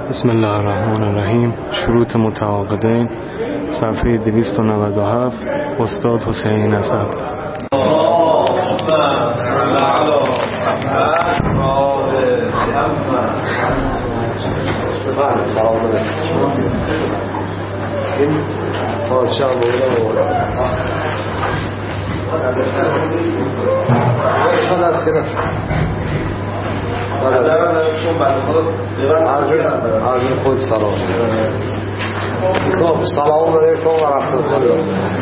بسم الله الرحمن الرحیم. شروط متعاقدین، صفحه 297، استاد حسین اسد. این پارچه هم شد از گرفت عرض خود سلام سلام علیکم و رحمت الله.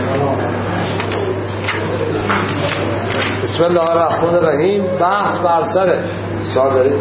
بسم الله الرحمن الرحیم. بحث بر سر سوال دارید؟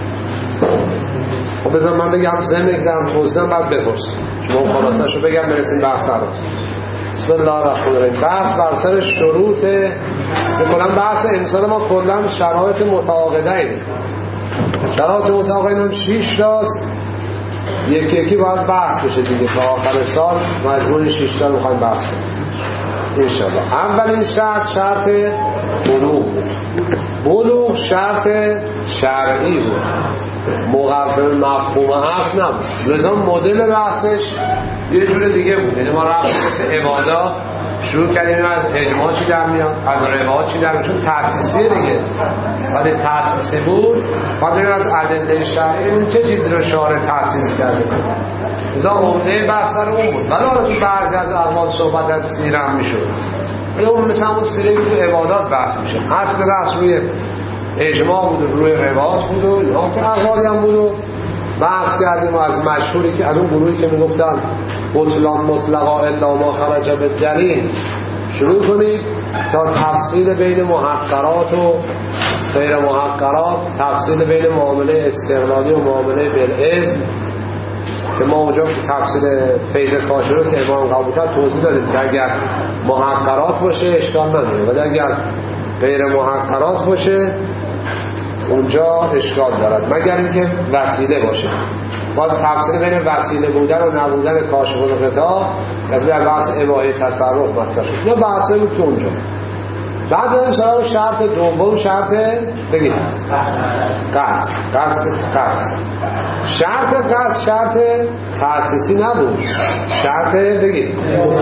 خب بذار من بگم ضمن کردم توضیحم بعد بپرس شما خلاصه شو بگم برسیم بحث رو. بسم الله الرحمن الرحیم. بحث بر سر شروط بکنم. بحث انسان ما کلا شرایط متعاقدین. شرایط متعاقدین هم 6 تاست، یکی یکی باید بحث بشه دیگه. تا آخر سال مجموع 6 تا رو میخوایم بحث کنیم انشاءالله. اولین شرط بلوغ. بلوغ شرط شرعی بود، مقابل مفهوم عقل نبود. لذا مدل بحثش یه جور دیگه بود. یعنی ما رفتیم مثل عبادات شروع کردیم از اجماع چی در میاد، از روایات چی در میاد، چون تأسیسیه دیگه. ولی تأسیسی بود بعد از ادله شرعی اون چه چیزی رو شارع تأسیس کرده. لذا عمده بحث رو اون بود. ولی حالا تو بعضی از احوال صحبت از سیره هم میشد، ولی اون مثلا اون سیره بود عبادات بحث میشه. اصل بحث روی اجماع بود و روی روایات بود و یا که احوالی هم بود و بحث کردیم. و از مشهوری که از اون گروهی که میگفتن بطلان مطلقا الا ما خرج بالدلیل شروع کنید تا تفصیل بین محقرات و غیر محقرات، تفصیل بین معامله استقلالی و معامله بالاذن که ما اونجا تفصیل فیض کاشی رو که امام قبول کرد توضیح دادیم که اگر محقرات باشه اشکال نداره، ولی اگر غیر محقرات باشه اونجا اشکال دارد، مگر اینکه وسیله باشه. باز تفصیل بین وسیله بودن و نبودن کاشف الغطا در بحث اباحه تصرف مطرح شد. اینا بحثایی بود که اونجا. بعد داریم سراغ شرط دوم. شرط بگید قصد. شرط قصد شرط تأسیسی نبود، شرط بگید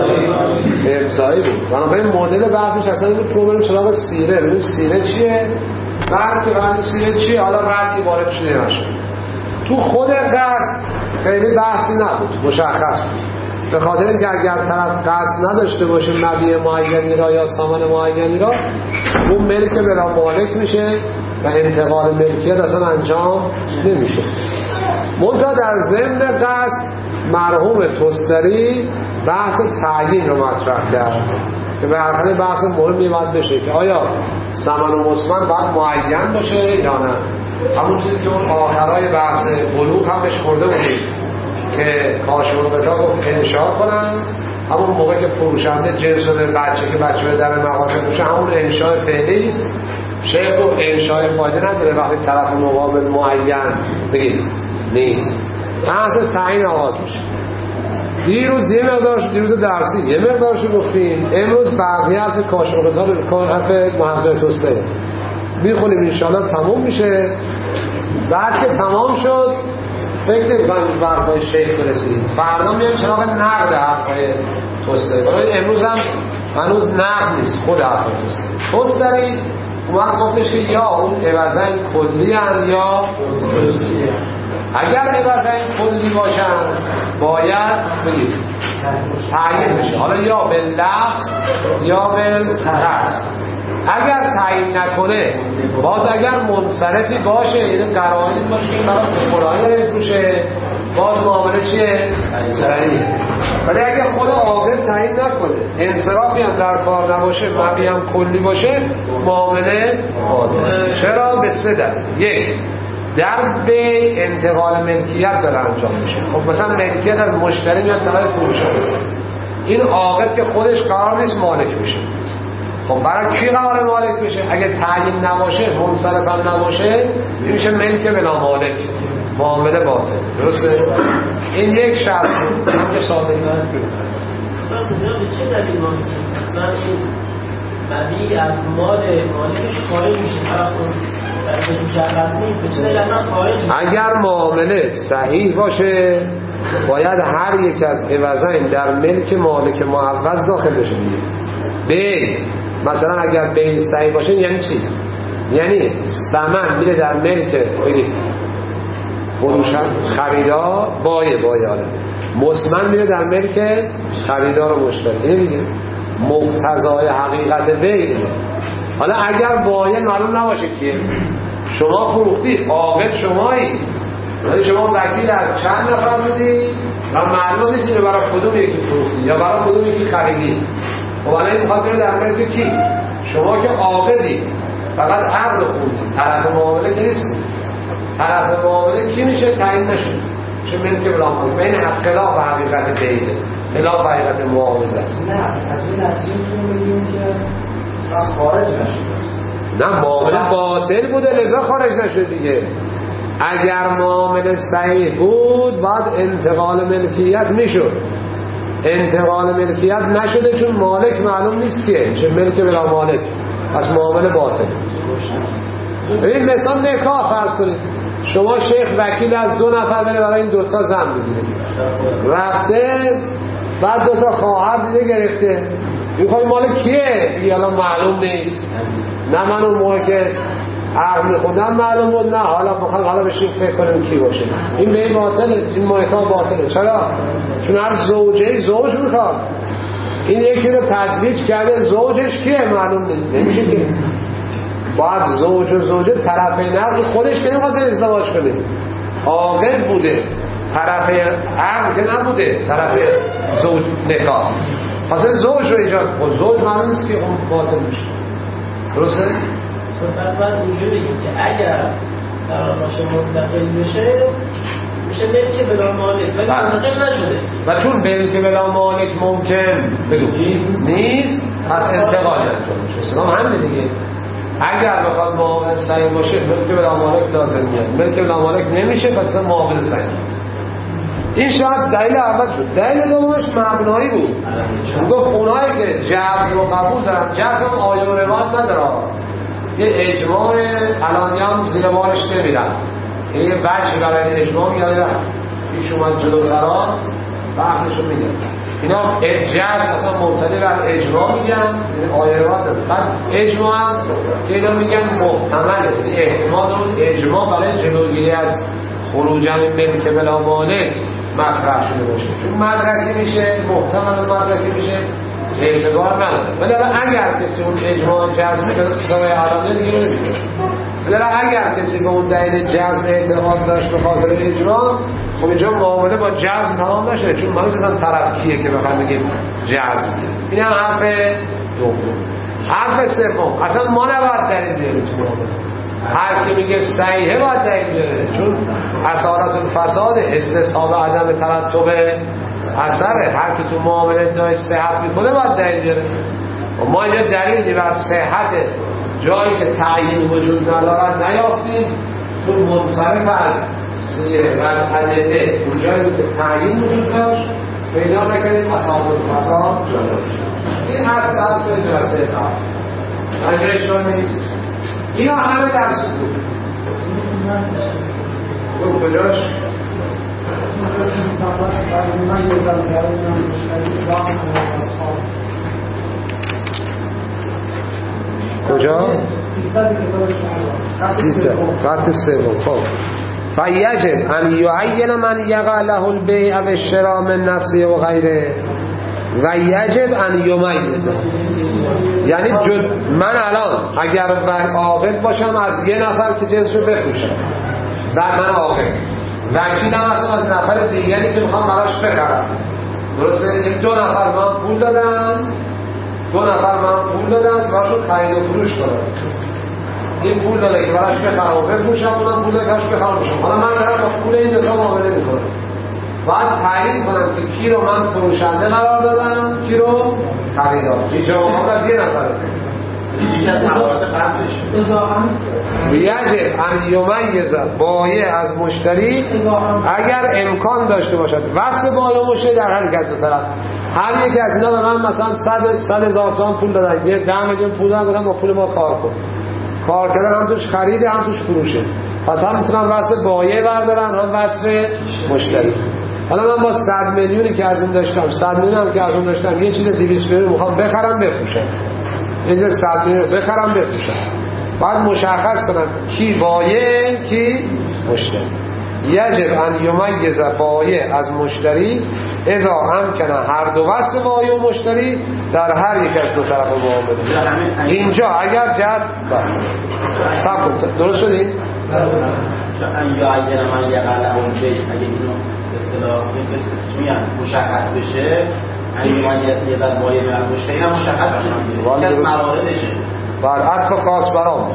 امضایی بود. بنابراین مدل بحثش اصلا این بود که بریم سراغ سیره. ببینیم سیره چیه، بعد که بعد سیره چیه، حالا ردی وارد شده نشد. تو خود قصد خیلی بحثی نبود، مشخص بود. به خاطر اینکه اگر طرف قصد نداشته باشه مبیع معینی را یا سامان معینی را، اون ملک بلا مالک میشه و انتقال ملکیت اصلا انجام نمیشه. منتها در ضمن قصد مرحوم توستری بحث تعیین رو مطرح کرد که به هر حال بحث مهمی باید بشه که آیا ثمن و مسمن باید معین باشه یا نه. همون چیزی که اون آخرای بحث بلوغ هم بهش خورده بودیم که کاشف الغطا گفت انشاء کنن. همون موقع که فروشنده جنس شده بچه که بچه در مغازه باشه همون انشاء فعلی است. شیخ گفت انشاء فایده نداره وقتی طرف مقابل معین بگید نیست. بحث تعیین آغاز میشه. دیروز درسی یه مقدارشو گفتیم، امروز بقیه حرف کاشف الغطا حرف محضر توسته میخونیم انشاءالله تموم میشه. بعد که تمام شد فکر نمی‌کنم برای شیخ برسیم، فردا میایم سراغ نقد حرفای توسته. امروز هم هنوز نقد نیست، خود حرفای توسته اومد گفتش که یا اون عوضین کلی هن یا جزئی. اگر عوضین کلی باشن باید بگید تعیین بشه، حالا یا باللفظ یا بالقصد. اگر تعیین نکنه باز اگر منصرفی باشه، یعنی قرائن باشه که برای فلانی نمیشه، باز معامله چیه؟ صحیحه. ولی اگر خود عاقل تعیین نکنه، انصرافی هم در کار نباشه، مبیع هم کلی باشه، معامله باطله. چرا؟ به 3 دلیل. 1 در بیع انتقال ملکیت داره انجام میشه. خب مثلا ملکیت از مشتری میاد برای فروشنده، این عاقل که خودش قرار نیست مالک میشه. خب برای کی قرار مالک بشه؟ اگه تعیین نباشه، منصرف هم نباشه، میشه ملک بلا مالک، معامله باطل. درسته؟ این یک شرط بود. همچه ساده مثلا اونجا به چه دلیل ما مثلا این مبیع از مال مالکش خارج میشه، طرف مشخص نیست به چه دلیل اصلا خارج میشه. اگر معامله صحیح باشه باید هر یک از عوضین در ملک مالک معوض داخل بشه دیگه. بی مثلا اگر بی صحیح باشه یعنی چی؟ یعنی ثمن میره در ملک فروشن خریدار بایه آره، مسمن میره در ملک خریدار و مشتری. اینه دیگه مقتضای حقیقت بی. حالا اگر بایه معلوم نباشه کیه، شما فروختی عاقل شمایی، یعنی شما وکیل از چند نفر بودی و معلوم نیست که برای کدوم یکی فروختی یا برای کدوم یکی خریدی. و الان میخواد بره در ملک کی؟ شما که عاقلی فقط عقد خوندی، طرف معامله که نیستی. طرف معامله کی میشه؟ تعیین نشد، چون ملک بلا مالک بین خلاف حقیقت بیده، خلاف حقیقت معاوضه است. نه از این نتیجه بگیم که خارج نشد. نه معامله باطل بوده لذا خارج نشد دیگه. اگر معامله صحیح بود بعد انتقال ملکیت میشد. انتقال ملکیت نشده چون مالک معلوم نیست که چه ملک بلا مالک، پس معامله باطل. ببین مثلا نکاح فرض کنید، شما شیخ وکیل از 2 نفر بره برای این 2 تا زن بگیره، رفته بعد 2 تا خواهر دیده گرفته، میخوای مال کیه؟ دیگه الان معلوم نیست. نه من اون موقع که عقل میخوندم معلوم بود، نه حالا بخوام حالا بشیم فکر کنیم کی باشه. این به این باطله، این مایکا باطله. چرا؟ چون هر زوجه زوج میخواد. این یکی رو تزویج کرده، زوجش کیه معلوم نیست، نمیشه که باید زوج و زوجه طرف نقل خودش که نمیخواد ازدواج کنه، عاقل بوده، طرف عقل که نبوده، طرف زوج نکاح. پس زوج رو ایجاد کن، زوج معلوم نیست که اون باطل میشه. درسته؟ پس باید اینجور بگیم که اگر قرار باشه منتقل بشه میشه ملک بلا مالک، ولی منتقل نشده و چون ملک بلا مالک ممکن نیست پس انتقال انجام میشه. اسلام همین دیگه. اگر بخواد معامله صحیح باشه ملک بلا مالک لازم میاد، ملک بلا مالک نمیشه پس معامله صحیح. این شاید دلیل اول شد. دلیل دومش مبنایی بود. میگه اونایی که جزم و قبول دارن، جزم آیه و روایت نداره، یه اجماع الانی هم زیر بارش نمیرن، یه بچه برای اجماع میاره پیش اومد جلوتران بحثشو میده. اینا جزم اصلا مبتنی بر اجماع میگن، آیه روایت نداره. بعد اجماع هم که اینا میگن محتمله، احتمال اون اجماع برای جلوگیری از خروج ملک بلا مالک مطرح شده باشه، چون مدرکی میشه، محتمل مدرکی میشه، اعتبار نداره. ولی اگر کسی اون اجماع جزمی که سوای علامه دیگه نمیشه، ولی اگر کسی به اون دلیل جزم اعتقاد داشت به خاطر اجماع، خب اینجا معامله با جزم تمام نشه، چون ما مثلا طرف کیه که بخوام بگیم جزم. این هم حرف دوم. حرف سوم، اصلا ما نباید دلیل بیاریم تو معامله. هر کی میگه صحیحه باید دلیل بیاره، چون اثرات الفساد استصحاب عدم ترتب اثره. هر کی تو معامله ادعای صحت میکنه باید دلیل بیاره. و ما اینجا دلیلی بر صحت جایی که تعیین وجود ندارد نیافتیم، چون منصرف از سیره و از ادله اون جایی که تعیین وجود داشت پیدا نکنیم اثرات الفساد جدا بشه. این اصل حرف جلسه قبل اجرش رو نیست. اینا همه در سکوت تو کجاش؟ کجا؟ 300 قطع سوم. خب فیجب ان یعین من یقع له البیع و الشراء من نفسه و غیره و یجب ان یمیز. یعنی من الان اگر عاقل باشم از یه نفر که جنسو بفروشم و من عاقل، وکیلم هستم از نفر دیگری که میخوام براش بخرم، درسته؟ این 2 نفر من پول دادن، 2 نفر من پول دادن براشون خرید و فروش کنم. این پول داده که براش بخرم و بفروشم، اونم پول داده که براش بخرم. حالا من دارم با پول این 2 تا معامله میکنم، باید تعیین کنم که کی رو من فروشنده قرار دادم، کی رو خریدار. اینجا مقام از یه نفره. یجب ان یمیز بایع از مشتری اگر امکان داشته باشد. وصف بایع و مشتری در حرکت دو طرف. هر یکی از اینا به من مثلا 100,000 تومان پول دادن، یه 10 میلیون پول دادن با پول ما کار کن. کار کردن هم توش خریده هم توش فروشه، پس هم میتونن وصف بایع بردارن هم وصف مشتری. حالا من با 100 میلیونی که از این داشتم، 100 میلیون هم که از اون داشتم، یه چیز 200 میلیون میخوام بخرم بفروشم، یه 100 میلیون بخرم بفروشم، بعد مشخص کنم کی بایع کی مشتری. یجب ان یمیز بایع از مشتری اذا امکن هر دو وصف بایع و مشتری در هر یک از دو طرف معامله. اینجا اگر جهت درست شدید؟ اگه من یه قلعه اون بیش اگه اینو اصطلاح میگن مشخص بشه، اگه من یه در بایع میرم مشتری هم مشخص بشه که از مواردشه بر عطف خاص برام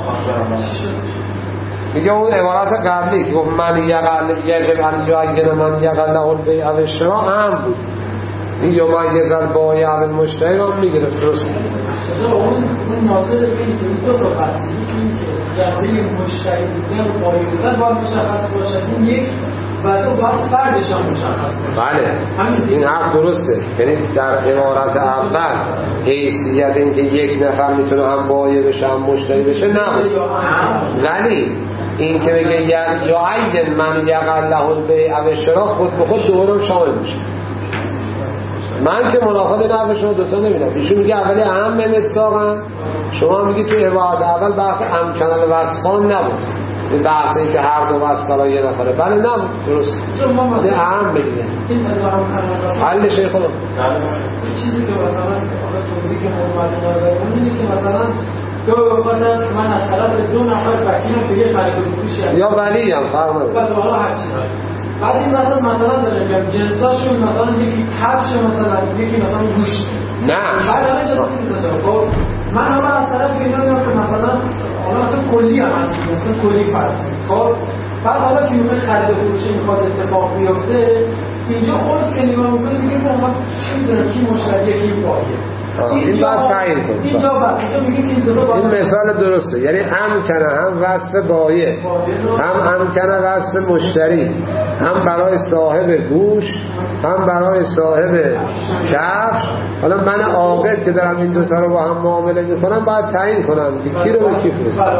میگه اون عبارت قبلی که گفت من یجب ان یعین من یقل له البیع او الشراء هم بود، این یمیز البایع و المشتری رو میگرفت. درست اون ناظر این دو تا هست، یکی که جنبه مشتری بودن و بایع بودن باید مشخص باشه، این یک و دو باید فردش هم مشخص باشه. بله این حرف درسته، یعنی در عبارت اول حیثیت این که یک نفر میتونه هم بایع بشه هم مشتری بشه نبود، ولی این که بگه یا عین من یقل له البیع او الشراء خود به خود دوباره شامل میشه. من که مناقضه نفع شما دوتا نمیدم، ایشون میگه اولی اهم مستاقن، شما میگی تو عبارت اول بحث امکان الوصفان نبود، این بحث این که هر دو وصف برای یه نفره، بله نبود، درست ده اهم بگیده حل شیخ خودم. چیزی که مثلا توضیح که محمد نازر اینه که مثلا تو وقت است من از طرف دو نفر وکیلم به یه خرید و فروشی یا ولی هم فرق نداره، حالا هر چیز بعد این مثلا داره که جنساشون مثلا یکی کفش مثلا یکی مثلا گوشت نه بعد حالا جنس میذاره. خب من حالا از طرف اینا میگم که مثلا مثلا کلی هم هست، مثلا کلی فرض خب بعد حالا که موقع خرید و فروشی میخواد اتفاق بیفته اینجا خود که نگاه میکنه میگه که ما چی میدونم کی مشتریه کی بایعه، این باید تعیین کنید. این مثال درسته، یعنی امکنه هم وصف بایع هم امکنه وصف مشتری، هم برای صاحب گوش هم برای صاحب کفش. حالا من عاقل که دارم این دوتا رو با هم معامله میکنم باید تعیین کنم کی رو به کی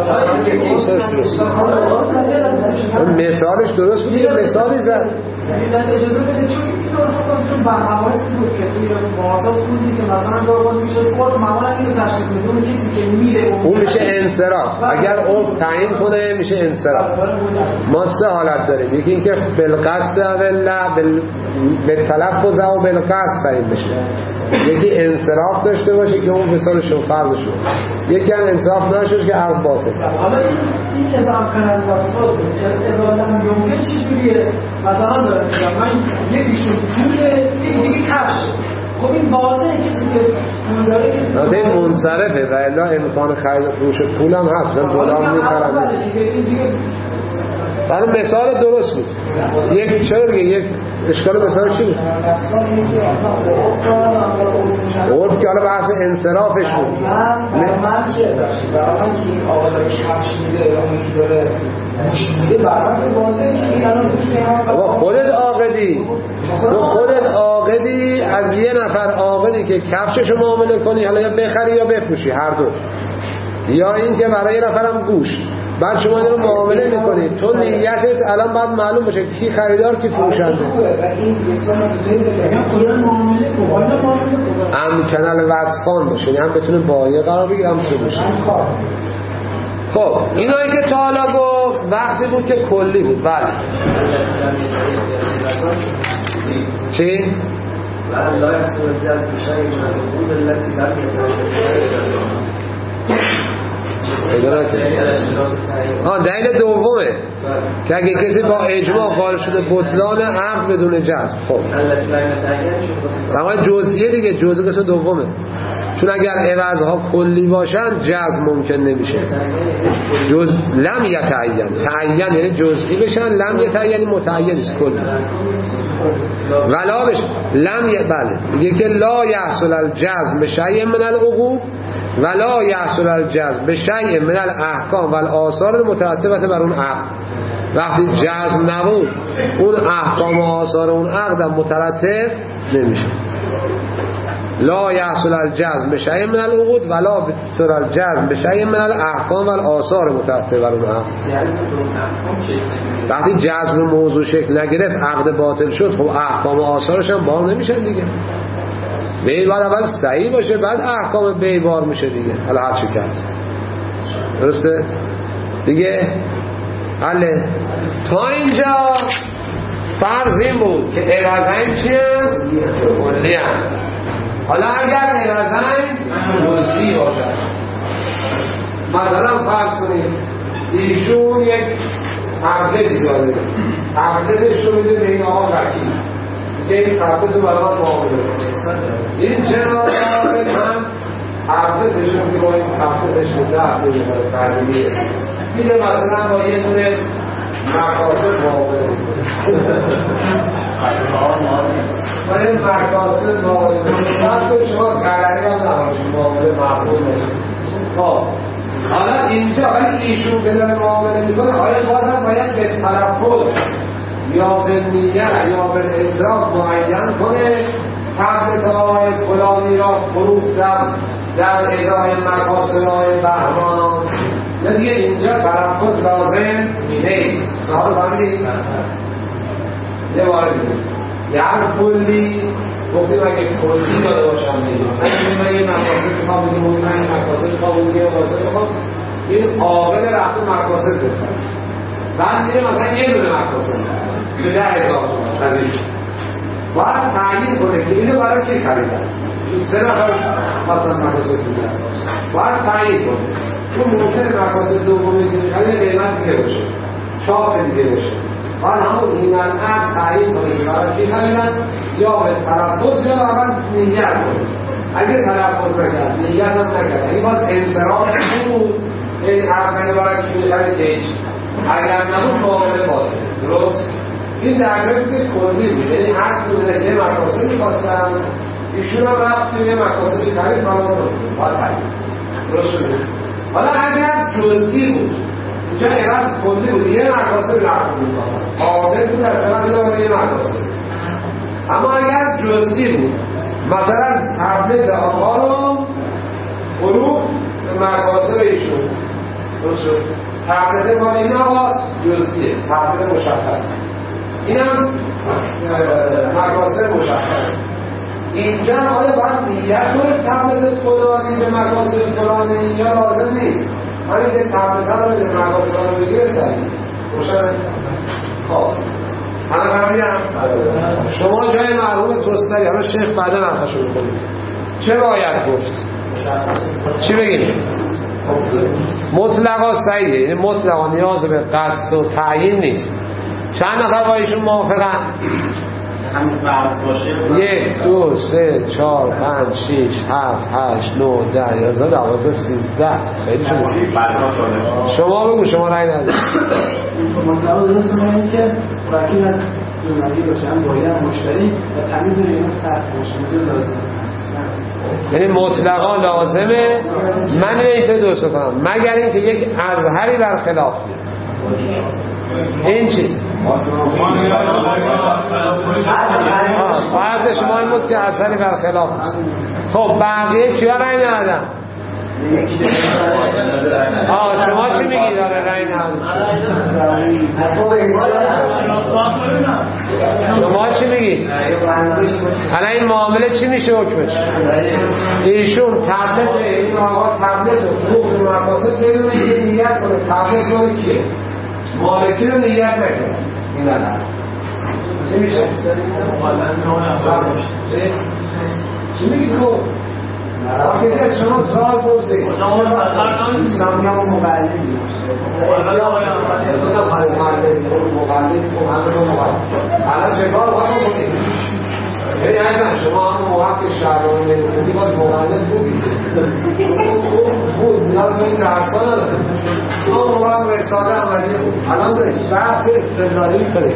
مثالش درست بود، یه مثالی زد اجازه بده چون این رو خودتون برنامه‌ریزی بود که توی واحدات بودی که مثلا دور میشه خود معمولا اینو تشخیص میده اون کسی که میره اون میشه انصراف. اگر عرف تعیین کنه میشه انصراف. ما سه حالت داریم، یکی اینکه بالقصد و بالتلفظ و بالقصد تعیین بشه، یکی انصراف داشته باشه که اون مثال شو فرض شد، یکی هم انصراف نشه که عرف باطل. حالا این ادام کنن واسط ادام یمکن چجوریه مثلا داره من یکیشون پوله یکی دیگه کفش، خب این واضحه کسی که پول داره کسی این منصرفه و الا امکان خرید و فروش پول هم هست، دلار میخرن. برای مثال درست بود. یک چرا دیگه یک اشکال مثال چی بود؟ عرف که حالا بحث انصرافش بود. من چه داشتی؟ برای من که این آقا داره کفش میده یا اون که داره گوشت میده، برای من واضحه که این الان گوشت میده. خودت عاقدی، تو خودت عاقدی از یه نفر عاقدی که کفششو معامله کنی، حالا یا بخری یا بفروشی هر دو، یا این که برای یه نفرم گوشت، بعد شما این رو معامله میکنید، تو نیتت الان باید معلوم باشه کی خریدار کی فروشنده. امکن الوصفان باشه، هم بتونه بایع قرار بگیره هم فروش. خب اینایی که تا حالا گفت وقتی بود که کلی بود. بله چی؟ لا يحصل الجهل بشيء من العقود التي لم دلیل دومه که اگه کسی با اجماع قائل شده بطلان عقد بدون جزم. خب اما جزئیه دیگه، جزء قسم دومه، چون اگر عوضها کلی باشن جزم ممکن نمیشه. لم یتعین، تعین یعنی جزئی بشن، لم یتعین یعنی متعین است کلی. ولا بشه بله میگه که لا یحصل الجزم بشیء من العقود ولا یحصل الجزم بشیء من الاحکام والآثار المترتبه بر اون عقد. وقتی جزم نبود اون احکام و آثار اون عقد هم مترتب نمیشه. لا یحصل الجزم به شیء من العقود ولا بسر الجزم به شیء من الاحکام و الآثار مترتبه بر اونها. وقتی جزم موضوع شکل نگرفت عقد باطل شد، خب احکام و آثارش هم بار نمیشن دیگه. بیع باید اول صحیح باشه بعد احکام بیع بار میشه دیگه. حالا هر چی که هست درسته دیگه. حاله تا اینجا فرض این بود که عوضین چیه؟ کلی هم. حالا اگر عوضین جزئی باشد، مثلا فرض کنید ایشون یک تبدیل داره، تبدیلش رو میده به این آقا وکیل که این تبدیل رو برای معامله این جناب هم تبدیلش رو میده با این تبدیلش رو میده مثلا با یه دونه مقاصد معامله باید مقاصد معامله تو شما قراری هم نباشید معامله مقبول نشید. خب حالا اینجا ولی ایشون که داره معامله میکنه آیا بازم باید به تلفظ یا به نیت یا به اعتراف معین کنه تبدیل‌های فلانی را فروختم در ازای مقاصد های بهمان، یا دیگه اینجا تلفظ لازم نیست. سوال فهمیدید؟ یه بار دیگه یعنی کلی گفتیم اگه کلی داده باشم دیگه مثلا من یه مقاصد بخوام بگیم من یه مقاصد بخوام بگیم مقاصد بخوام این قابل رفت مقاصد بخوام بعد میره مثلا یه دونه مقاصد به 10,000 تومان از این باید تعیین کنه که اینو برای کی خریدن. تو 3 نفر مثلا مقاصد بودن باید تعیین کنه اون ممکنه مقاصد دومی که خیلی قیمت دیگه باشه، چاپ دیگه باشه. باید همون این منعب تعیین کنه که برای کی خریدن یا به تلفظ یا اول نیت کنه. اگه تلفظ نکرد نیت هم نکرد این باز انصراف بود این اول برای کی خرید دیج اگر نبود معامله باشه. درست؟ این درگاه که کلی بود یعنی هر کدوم یه مقاصد می‌خواستن ایشون هم رفت توی یه مقاصدی خرید معامله رو باید تعیین. درست شده؟ حالا اگر جزئی بود اینجا عوض کلی بود یه مقاصد رفت می‌خواستن قابل بود از طرف یه مقاصد. اما اگر جزئی بود مثلا تبلیغ آقا رو فروخت به مقاصد ایشون درست شد. تبلیغ مال این آقاست جزئیه، تبلیغ مشخص اینم مقاصد مشخص. اینجا آیا باید نیت کنه تبلیغ فلانی به مقاصد فلانی اینجا لازم نیست. همین که تبلیغ رو به مقاصد رو بگیره صحیح روشن. خب همه فهمیدم؟ شما جای مرحوم توستری همه شیخ بعدا نرخشو بکنید چه باید گفت؟ چی بگیم؟ مطلقا صحیحه، یعنی مطلقا نیاز به قصد و تعیین نیست. چند نفر با ایشون موافقن؟ 1 2 3 4 5 6 7 8 9 10 11 12 13 خیلی شما شما بگو شما رای ندید. مطلقا درست میگن که وکیل از جمعی باشه هم باید مشتری و تمیز اینو سخت باشه لازم. یعنی مطلقا لازمه من اینطور درست کنم مگر اینکه یک اظهری برخلاف بیاد. این چی؟ باید شما این بود که اظهری برخلاف. خب بقیه کیا رای ندادن؟ شما چی میگی داره رای ندادن؟ شما چی میگی؟ حالا این معامله چی میشه حکمش؟ ایشون تبلیغ این آقا تبلیغ فروخت مقاصد بدون یه نیت کنه تبلیغ کنه کیه؟ مالکی رو نیت نکنه این نه چی میشه؟ چی میگی تو؟ کسی شما سوال پرسید اسلامی هم مقلدی الان چه کار باید کنید؟ یعنی ازم شما هم موقع شهرانی نمیدونی باز مقلد بودید بود نیاز به این درسا نداره شما موقع رساله عملی بود الان دارید بحث استدلالی میکنید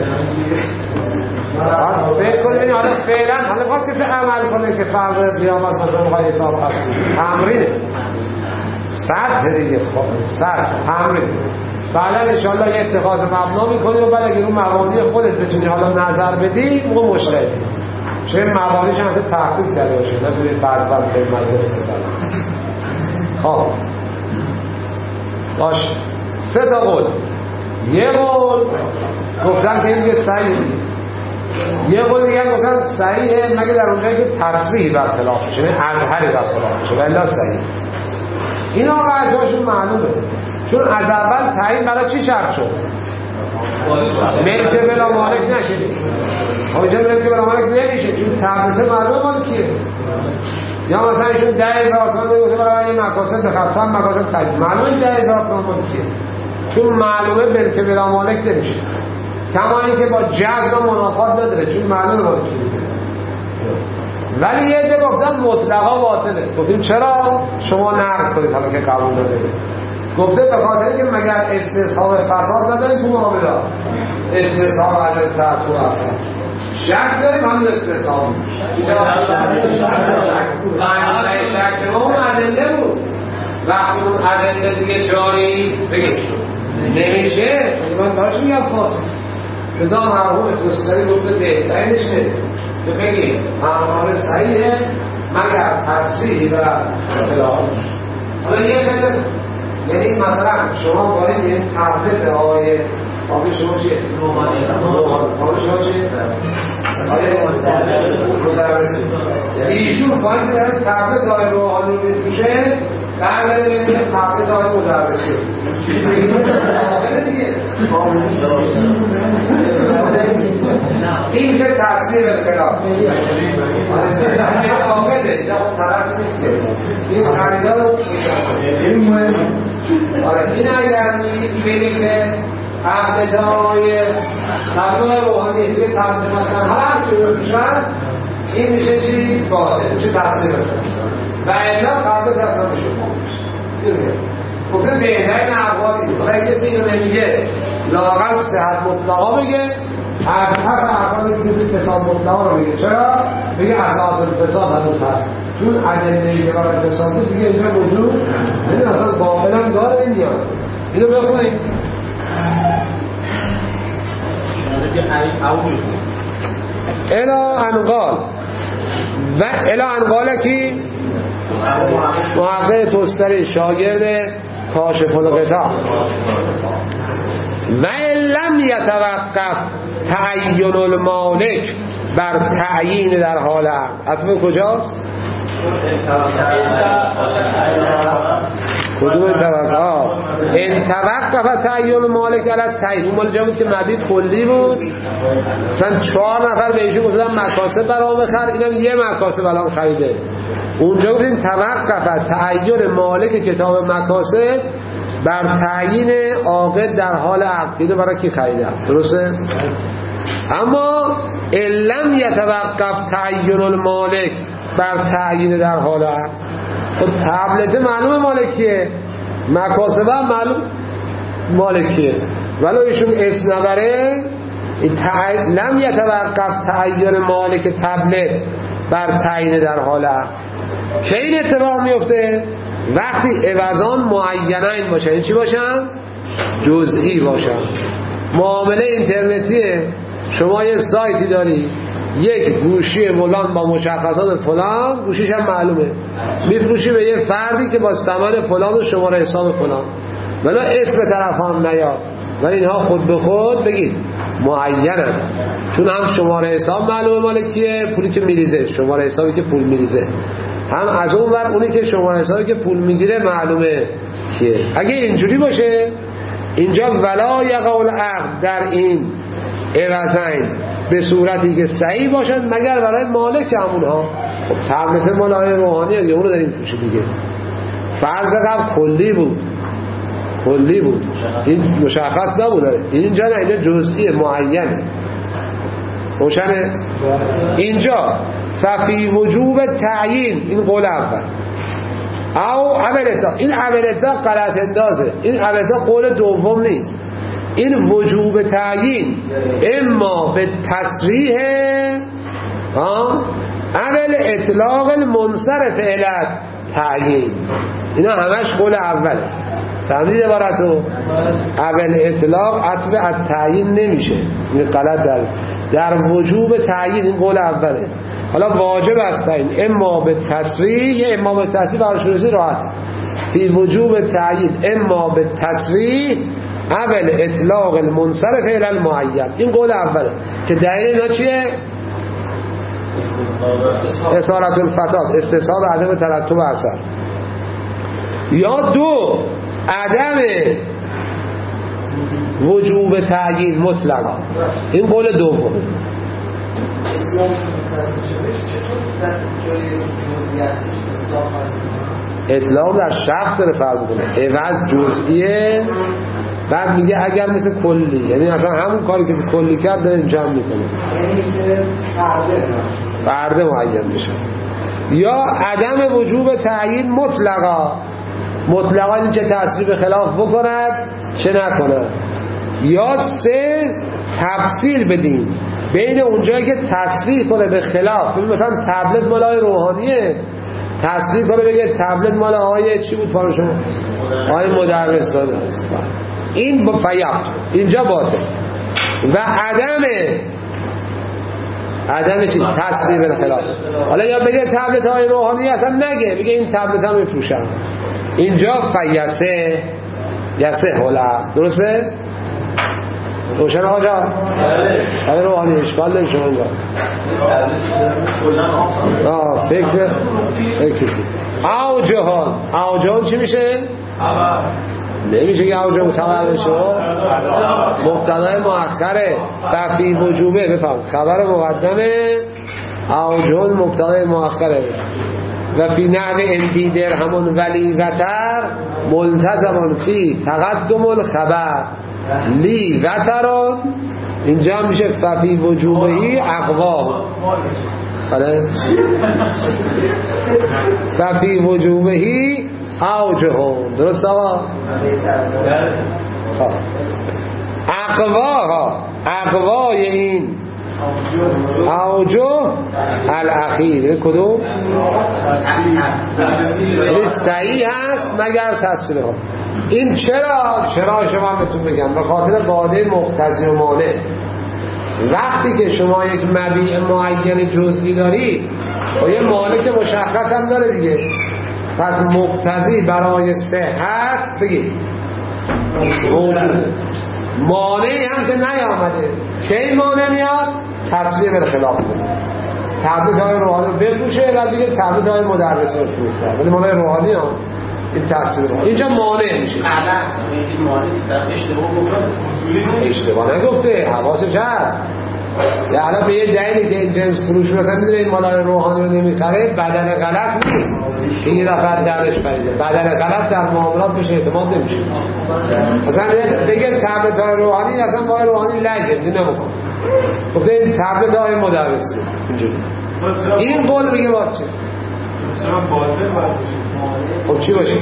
فکر کنید حالا فعلا حالا باید کسی عمل کنه که فرق قیامت مثلا مقای حساب هست تمرینه سطح دیگه سطح تمرین بعدا انشاءالله یه اتخاذ مبنا میکنی و بعد اگر اون مبانی خودت بتونی حالا نظر بدی موقع مشتری چه مبانیش هم تحصیل کرده باشه نمیتونی بعد به مجلس بزنم. خب باشه 3 تا قول. یه قول گفتن که این یه صحیحه، یه قول دیگه گفتن صحیحه مگه در اونجایی که تصریح برخلاف میشه، اظهاری برخلاف میشه، ولی صحیح. اینا وجهاشون معلومه، چون از اول تعیین برای چی شرط شد؟ ملک بلا مالک نشه. اینجا ملک بلا مالک نمیشه چون تبلیغ معلومه مال کیه. یا مثلا ایشون 10,000 تومان گفته برای این مقاصد بخرم، مقاصد تعیین معلومه 10,000 تومان مال کیه، چون معلومه ملک بلا مالک نمیشه. کما اینکه با جزم و منافات نداره چون معلومه مال کیه. ولی یه عده گفتن مطلقا باطله. گفتیم چرا؟ شما نقد کنید حالا که قبول نداره. گفته به خاطر اینکه مگر استصحاب فساد نداریم تو معاملات، استصحاب عدل تعطو هستن، شک داریم همون استصحاب شک اون عدله بود. وقتی اون عدله دیگه جاری بگید نمیشه من براش میگم فاسد. رضا مرحوم توستری گفته بهترینشه که بگید اعمال صحیحه مگر تصریح و اطلاع. حالا یه خیلی یعنی مثلا شما باید این تبلیغ آقای شما چیه؟ آقای شما چیه؟ ایشون باید که داره تبلیغ آقای روحانی رو میشه برده ببینید تبلیغ آقای مدرسی این که تفسیر اختلاف این آقاده این طرف نیست که این خریدار رو این اگر میبینی که تبلیغای روحانی دیگه تبلیغ مثلا هر جور میشن این میشه چی؟ باطل چه تفسیر اختلاف و الا قبل اصلا میشه گفته بهترین اقوالی برای کسی اینو نمیگه لااقل صحت مطلقا بگه، از هر اقوالی کسی فساد مطلقا رو بگه. چرا؟ بگه اساس الفساد هنوز هست چون ادله برای فساد دیگه اینجا وجود یعنی اصلا باطل هم داره نمیاد. اینو بخونیم الا انقال و الا انقال کی؟ محقق توستری شاگرد کاشف الغطا. و لم یتوقف تعین المالک بر تعیین در حال عقد. عطف کجاست؟ کدوم توقف؟ این توقف تعین المالک علی تعیین. اون مال جا بود که مبیت کلی بود، مثلا 4 نفر به ایشون گفتن مکاسب برام بخر، اینم یه مکاسب الان خریده. اونجا بودیم توقف تعیین مالک کتاب مکاسب بر تعیین عاقد در حال عقد. اینو برای کی خریده؟ درسته؟ اما لم یتوقف تعیین المالک بر تعیین در حال عقد. خب تبلت معلومه مالکیه، مکاسبه هم معلوم مالکیه، ولی ایشون اسم نبره. لم یتوقف تعیین مالک تبلت بر تعیین در حال عقد. که این اتفاق میفته وقتی عوضان معینین باشن. این چی باشن؟ جزئی باشن. معامله اینترنتیه، شما یه سایتی داری، یک گوشی فلان با مشخصات فلان، گوشیش هم معلومه، میفروشی به یه فردی که با ثمن فلان و شماره حساب فلان، ولی اسم طرف هم نیاد، ولی اینها خود به خود بگید معینن، چون هم شماره حساب معلومه مال کیه، پولی که میریزه، شماره حسابی که پول میریزه، هم از اون ور اونی که شماره حسابی که پول میگیره معلومه کیه. اگه اینجوری باشه اینجا ولا یقول عقد در این عوضین به صورتی که صحیح باشد مگر برای مالک همونها. خب تبلت مال آقای روحانی دیگه، اونو داریم توشه دیگه. فرض قبل کلی بود این مشخص نبوده، اینجا نه، اینجا جزئی معینه. روشنه؟ اینجا ففی وجوب تعیین، این قول اول، او عملتا، این عملتا غلط اندازه، این عملتا قول دوم نیست. این وجوب تعیین اما به تصریح عمل اطلاق المنصرف الی تعیین، اینا همش قول اوله. فهمید عبارتو؟ اول اطلاق عطف از تعیین نمیشه، این غلط در وجوب تعیین، این قول اوله. حالا واجب است این اما به تصریح یا اما به تصریح براشونسی راحت فی وجوب تعیین اما به تصریح اول اطلاق المنصرف الی المعین. این قول اوله که دلیل اینا چیه؟ اثارت الفساد، استصحاب عدم ترتب اثر. یا دو عدم وجوب تعیین مطلقا، این قول دومه. اطلاق در شخص داره فرق میکنه، عوض جزئیه، بعد میگه اگر مثل کلی، یعنی اصلا همون کاری که کلی کرد داره جمع میکنه، یعنی که فرد معین میشه. یا عدم وجوب تعیین مطلقا، مطلقا این چه تصریح به خلاف بکند چه نکند. یا سه تفصیل بدیم بین اونجایی که تصریح کنه به خلاف، مثلا تبلت مال آقای روحانیه، تصریح کنه بگه تبلت مال آقای چی بود فارو شما؟ آقای مدرس داده است. این با فیق اینجا باطل. و عدم چی؟ تصریح به خلاف. حالا یا بگه تبلت آقای روحانی اصلا نگه، بگه این تبلت هم میفروشم. اینجا یسه حالا درسته؟ روشن آقا جان؟ آقای روحانی اشکال نمیشه اونجا. فکر اوجهان چی میشه؟ نمیشه که اوجه متقر بشه، مبتدای مؤخره فی وجوبه. بفهم خبر مقدمه اوجه مبتدای مؤخره. و فی نحو اندی درهمون ولی وتر ملتزمون فی تقدم الخبر لی وتران. اینجا میشه فی وجوبهی اقوا، فی وجوبهی اوجهون. درست آقا؟ اقوای این اوجه الاخیر کدوم؟ این صحیح هست مگر تصویره ها. این چرا شما بهتون بگم به خاطر قاعده مقتضی و مانع. وقتی که شما یک مبیع معین جزئی داری و یه مانع مشخص هم داره دیگه، پس مقتضی برای صحت بگید موجود، مانعی هم که نیامده. کی مانع میاد؟ تصویر به خلاف کنه، تبلیغ های روحانی رو بفروشه و دیگه تبلیغ های مدرس رو فروشه، ولی مانع روحانی ها این تصویر اینجا مانع میشه. اشتباه نگفته، حواسش هست. یا الان به یه دلیلی که این جنس فروش مثلا میدونه این مالای روحانی رو نمیخره، بدن غلط نیست که یه دفعه درش پریده. بدن غلط در معاملات بهش اعتماد نمیشه. مثلا بگه تبلیغ های روحانی، اصلا مال روحانی لجه نمیکنه، گفته این تبلیغ های مدرسه اینجوری. این قول میگه باید چه؟ خب چی باشه؟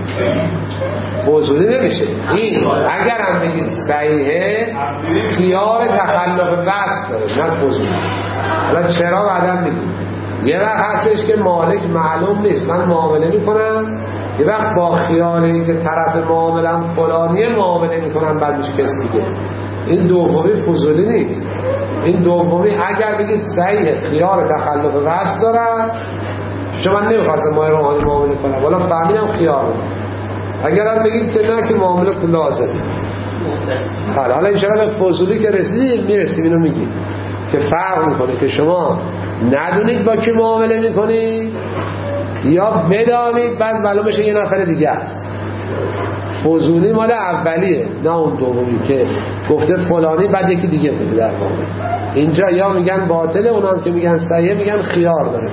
فضولی نمیشه. این اگر هم بگید صحیحه خیار تخلف بست داره، نه فضولی. حالا چرا بعدم میگید؟ یه وقت هستش که مالک معلوم نیست، من معامله میکنم، یه وقت با خیال این که طرف معاملم فلانیه معامله میکنم بعد میشه کس دیگه. این دومی فضولی نیست. این دومی اگر بگید صحیحه خیار تخلف بست داره، شما نمیخواستم ما روحانی معامله کنم والا فهمیدم خیار رو. اگر هم بگید که نه که معامله کن لازمه. حالا انشاءالله به فضولی که میرسیم اینو میگیم که فرق میکنه که شما ندونید با کی معامله میکنید یا بدانید بعد معلوم بشه یه نفر دیگه است. فضولی مال اولیه، نه اون دومی که گفته فلانی بعد یکی دیگه بوده در واقع. اینجا یا میگن باطله، اونام که میگن صحیحه میگن خیار داره.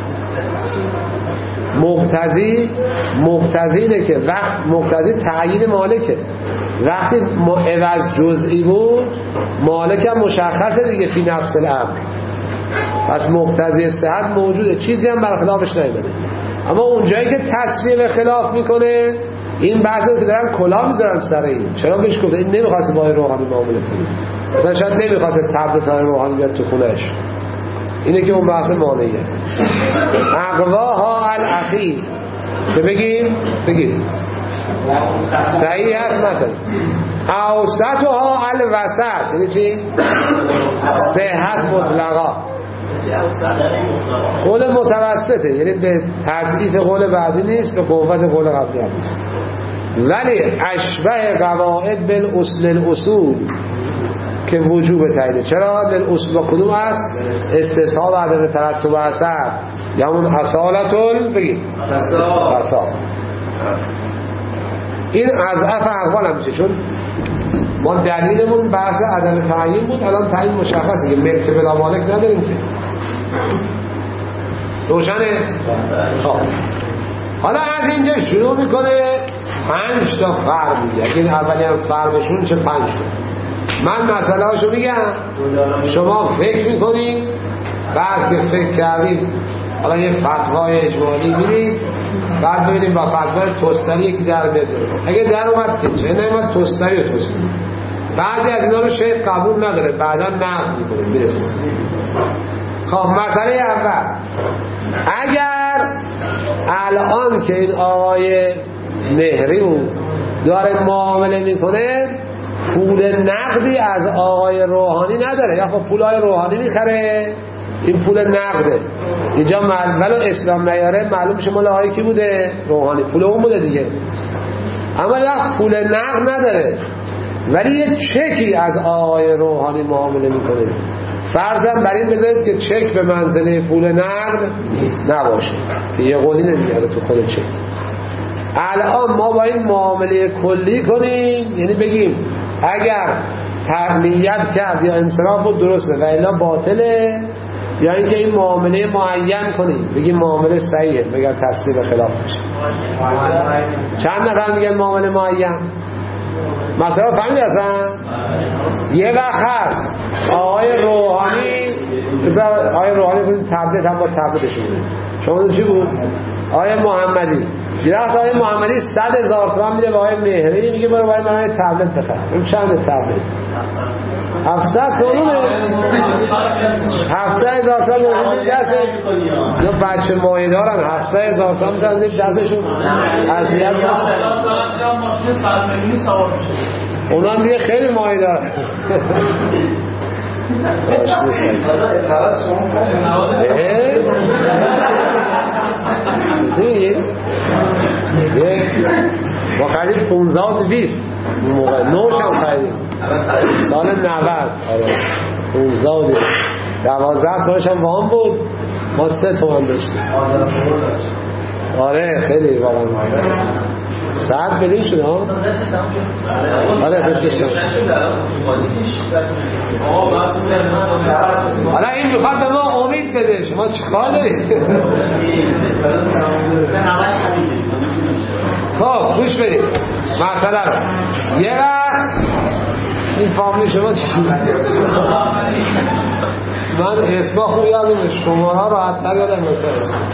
مقتضی اینه که وقت مقتضی تعیین مالکه. وقتی عوض جزئی بود مالک هم مشخصه دیگه فی نفس الامر، پس مقتضی استحاد موجوده، چیزی هم برخلافش نیومده. اما اونجایی که تصریح به خلاف میکنه این بحثی که دارن کلا میذارن سر این. چرا بهش گفته این نمیخواسته با روحانی معامله کنه، مثلا شاید نمیخواسته تبلیغ روحانی بیاد تو خونهش. اینه که اون بحث مانعیت. اقواها الاخیر که بگیم صحیح هست مثلا اوسطها الوسط، یعنی چی؟ صحت مطلقا. قول متوسطه، یعنی به تضعیف قول بعدی نیست، به قوت قول قبلی هم نیست. ولی اشبه قواعد بالاصل الاصول که وجوب تایید. چرا؟ للاصول و کدوم است؟ استصحاب عدم ترتب اثر یا اون اصالتون بگید اصال. این از اقوال هم میشه، چون ما دلیلمون بحث عدم تعیین بود، الان تعیین مشخصه که ملک بلا مالک نداریم که. روشنه؟ حالا از اینجا شروع میکنه 5 تا فرق میگه. این اولی هم فرقشون چه 5 تا. من مسئله هاشو میگم، شما فکر میکنید، بعد که فکر کردید حالا یه فتوای اجمالی میرید، بعد ببینید با فتوای توستری یکی در میاد. اگه در اومد که چه نمیاد توستری و توستری، بعضی از اینا رو شیخ قبول نداره، بعدا نقد میکنه میرسه. خب مسئله اول، اگر الان که این آقای مهری داره معامله میکنه پول نقدی از آقای روحانی نداره، یا خب پول آقای روحانی میخره، این پول نقده اینجا ولو اسلام نیاره معلوم شه مال آقای کی بوده؟ روحانی، پول اون بوده دیگه. اما یا پول نقد نداره ولی یه چکی از آقای روحانی معامله میکنه، فرضاً بر این بذارید که چک به منزله پول نقد نباشه که یه قولی نمیاره تو خود چک. الان ما با این معامله کلی کنیم، یعنی بگیم اگر نیت کرد یا انصراف بود درسته و الا باطله، یا اینکه این معامله معین کنیم بگیم معامله صحیحه، بگم تصویر خلاف میشه. چند نفر میگن معامله معین؟ مثلا فهمیدی اصلا؟ یه وقت هست آقای روحانی، مثلا آقای روحانی کنید تبلیغ هم با تبلیغشون بود، شما چی بود؟ آقای محمدی دیرست آقای محمدی 100,000 تومان میده به آقای مهری، میگه برو باید من تبلیغ بخرم. این چند تبلیغ؟ 700 تومونه، 700,000 تومان دسته یا بچه مایه دارن 700,000 تومان میزن زیر دستشون اذیت نشن. اونا هم دیگه خیلی مایه دارن. ما خرید 15,200 اون موقع، نوش هم خرید سال 90 15,200 12 تومنش هم وام بود، ما 3 تومن داشتیم. آره خیلی واقعا 100 بدین شده ها. آره بسیشتم. حالا این میخواد به ما امید بده، شما چیکار دارید؟ خب گوش بدید مسئله رو. یه وقت این فامیل شما من اسما خوب یادم، شما ها راحت تر یادم مثلا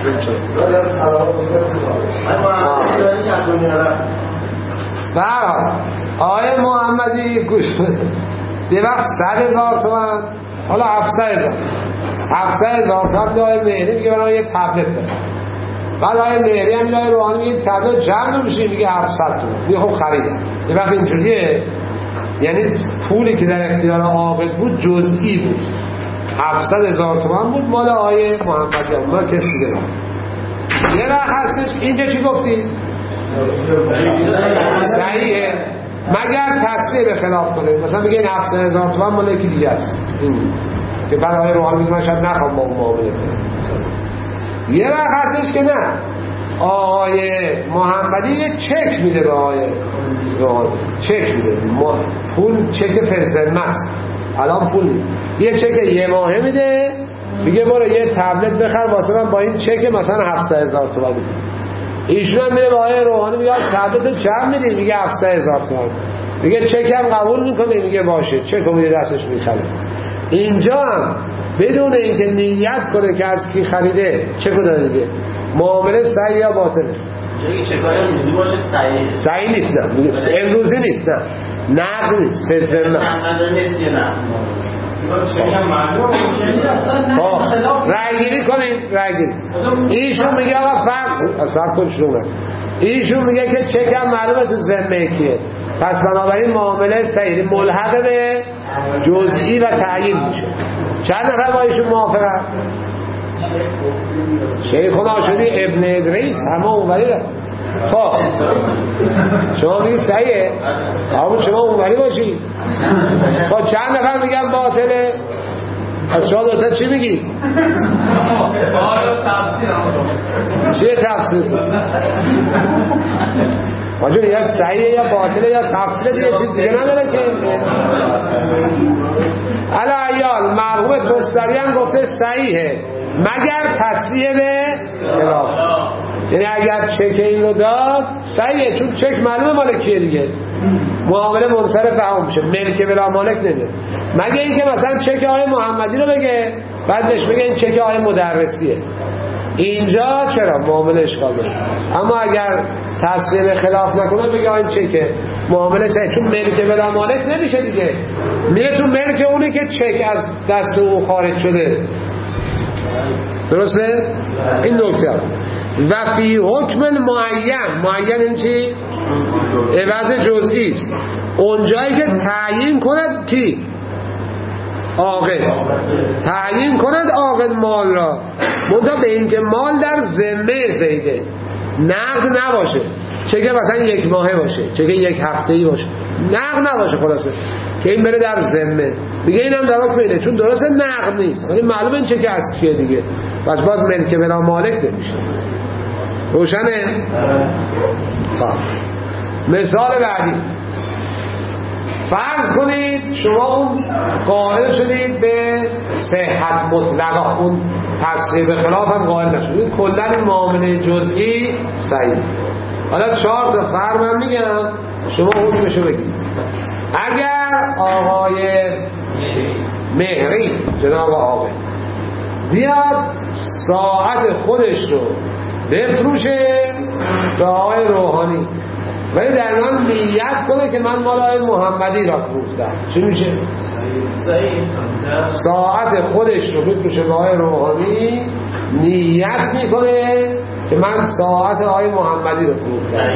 برای آقای محمدی گوش بدید، یه وقت 100,000 تومان، حالا 700,000 تومان آقای مهری میگه برای یه تبلت بده، بعد آقای مهری هم آقای روحانی میگه تبلت جمع نمیشه، میگه 700 تومان، میگه خب خریدم. یه وقت اینجوریه، یعنی پولی که در اختیار عاقل بود جزئی بود، 700,000 تومان بود مال آقای محمدی، ما کسی دیگه نه. یه وقت هستش اینجا چی گفتی؟ صحیحه مگر تصریح به خلاف کنه، مثلا میگه این 700,000 تومان مال یکی دیگه است، که بعد آقای روحانی میگه من شاید نخوام با اون معامله کنم. یه وقت هستش که نه، آقای محمدی یه چک میده به آقای روحانی، چک میده، پول چک فزدن است، الان پول یه چک یه ماهه میده، میگه برو یه تبلت بخر واسه من با این چک مثلا 700,000 تومان. ایشون هم میره به آقای روحانی میگه تبلت چند میدی؟ میگه 700,000 تومان. میگه چک هم قبول میکنه؟ میگه باشه، چک رو میده دستش میخره. اینجا هم بدون اینکه نیت کنه که از کی خریده چک رو داره دیگه، معامله صحیح یا باطله؟ صحیح نیست، نه امروزی نیست، نه نقد نیست، فزن نه. رای گیری کنید، رای گیری. ایشون میگه آقا فرق اصلا کن شروع نکن، ایشون میگه که چک هم معلومه تو ذمه کیه، پس بنابراین معامله صحیح ملحق به جزئی و تعیین میشه. چند نفر با ایشون موافقن؟ شیخ ناشدی، ابن ادریس، همه اونوری رفت. خب شما میگید صحیحه؟ همون شما اونوری باشید. خب چند نفر میگن باطله؟ از شما دوتا چی میگی؟ چیه تفسیر؟ واجب یا صحیحه یا باطله یا تفسیر دیگه، چیز دیگه نداره که. الایال مرحوم توستری هم گفته صحیحه مگر تصریح به خلاف. یعنی اگر چک این رو داد صحیحه، چون چک معلومه مال کیه دیگه، معامله منصرف تمام میشه، ملک بلا مالک نمیاد. مگه اینکه مثلا چک آقای محمدی رو بگه بعد بهش بگه این چک آقای مدرسیه، اینجا چرا معامله اشکال داره. اما اگر تصریح به خلاف نکنه بگه این چکه، معامله صحیح، چون ملک بلا مالک نمیشه دیگه، میره تو ملک اونه که چک از دست او خارج شده. درسته؟ این نکته. و فی حکم معین این چی؟ عوض جزئی است. اونجایی که تعیین کند کی؟ عاقل. تعیین کند عاقل مال را، منتها به این که مال در ذمه زیده، نقد نباشه، چه که مثلا 1 ماهه باشه، چه که 1 هفته‌ای باشه، نقد نباشه، خلاصه که این بره در ذمه. میگه اینم در حکم اینه، چون درسته نقد نیست ولی معلومه این چه که از کیه دیگه، پس باز ملک بلا مالک نمیشه. روشنه؟ مثال بعدی، فرض کنید شما اون قائل شدید به صحت مطلقه، اون تصریح به خلاف هم قائل نشدید، کلا این معامله جزئی صحیح. حالا 4 تا فرض من میگم شما حکمشو بگید. اگر آقای مهری جناب آقای بیاد ساعت خودش رو بفروشه به آقای روحانی ولی در آن نیت کنه که من مال آقای محمدی را فروختم، چی میشه؟ ساعت خودش رو بفروشه به آقای روحانی، نیت میکنه که من ساعت آقای محمدی رو فروختم.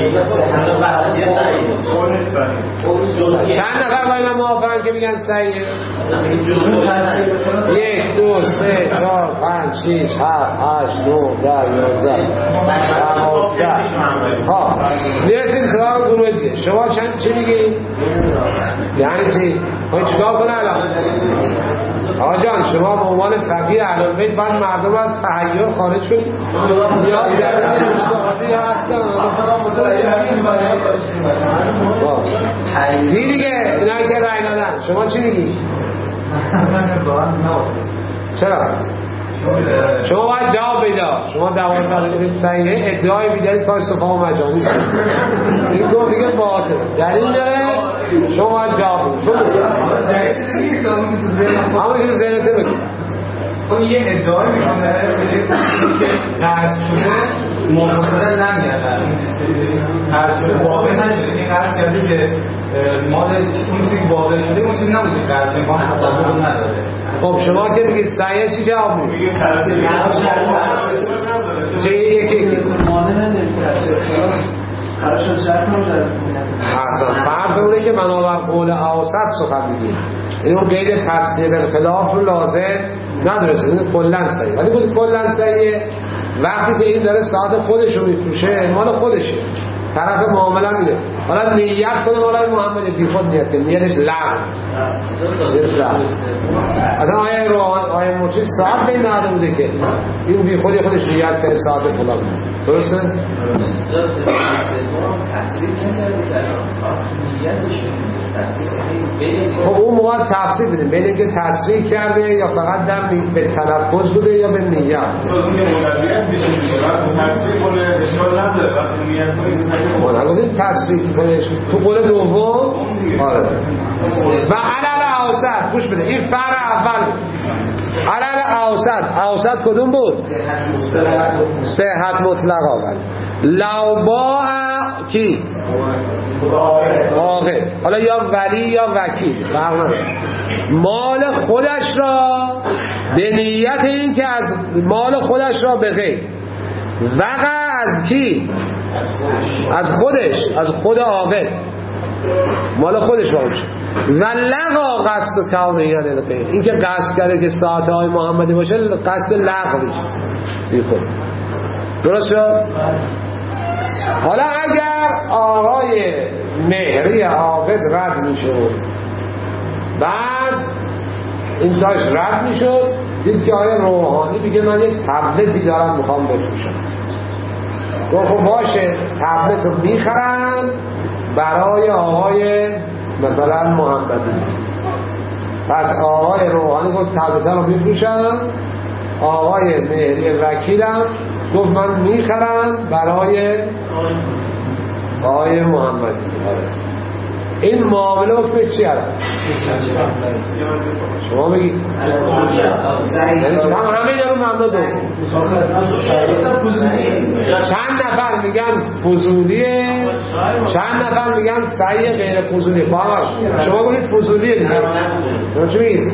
چند نفر با اینا موافقن که میگن صحیحه؟ 1 2 3 4 5 6 7 8 9 10 11 12. ها میرسیم سراغ گروه دیگه. شما چی میگی؟ یعنی چی؟ باید چیکار کنه الان؟ آقا جان شما به عنوان فقیه اهل البیت باید مردم از تحیر خارج کنید یا ایداره یا اصلا دیگه اینایی که رای ندن. شما چی میگی؟ چرا؟ شما باید جواب بیدار. شما 12 بگید صحیحه، ادعای بیداری کار صفحه و مجانی این دو دیگه باطل دلیل داره. شما باید جواب بیدید همه که ذهنته بگید. اون یه ادعای میکنه که قرض شده موقع نمیاد، قرض شده واقع نشده، این قرض کرده که مال اون چیزی واقع شده اون چیزی نبوده، قرض ما حسابه نداره. خب شما که بگید صحیحه چی جواب میدید؟ میگه تصدیق چه یکی مانع نداریم قرارشون شرط نداره. احسن. فرض اونه که بنابر قول اوسط سخن میگیم، این اون قید تصدیق بالخلاف رو لازم نداره، این کلن صحیح. ولی بود کلن صحیحه وقتی که این داره ساعت خودش رو میفروشه، مال خودشه، طرف معامله میده، حالا نیت کنه مال محمد بی خود نیت کنه، نیتش لغو اصلا آیه مرشد ساعت بین نهاده بوده که این بی خودی خودش نیت کنه ساعت فلان. درسته؟ خب اون موقع تفسیر بدیم بین اینکه تصریح کرده یا فقط در به تلفظ بوده یا به نیت. نگفتیم تصریح کنه تو قول دوم. آره. و علل اوسط گوش بده، این فرع اول علل اوسط کدوم بود؟ صحت مطلق آورد. لو باع کی؟ واقع. حالا یا ولی یا وکیل فرق نداره، مال خودش را به نیت این که از مال خودش را به غیر وقع از کی؟ از خودش، از خود عاقل، مال خودش باشه. و لغا قصد کونه یعنی الغیر، این که قصد کرده که ساعت آقای محمدی باشه قصد لغویست. درست شد؟ حالا اگر آقای مهری عابد رد میشد، بعد این تاش رد میشد، دید که آقای روحانی میگه من یک تبلتی دارم میخوام بفروشم. گفت باشه تبلت رو میخرم برای آقای مثلا محمدی. پس آقای روحانی گفت تبلت رو میفروشم، آقای مهری وکیلم گفت من میخرم برای آقای محمدی. این معامله حکم چی هست؟ شما بگید. همه اینا رو ممنوع داریم. چند نفر میگن فضولیه، چند نفر میگن صحیح غیر فضولیه. باش شما بگید فضولیه دیگه. شما چی میگید؟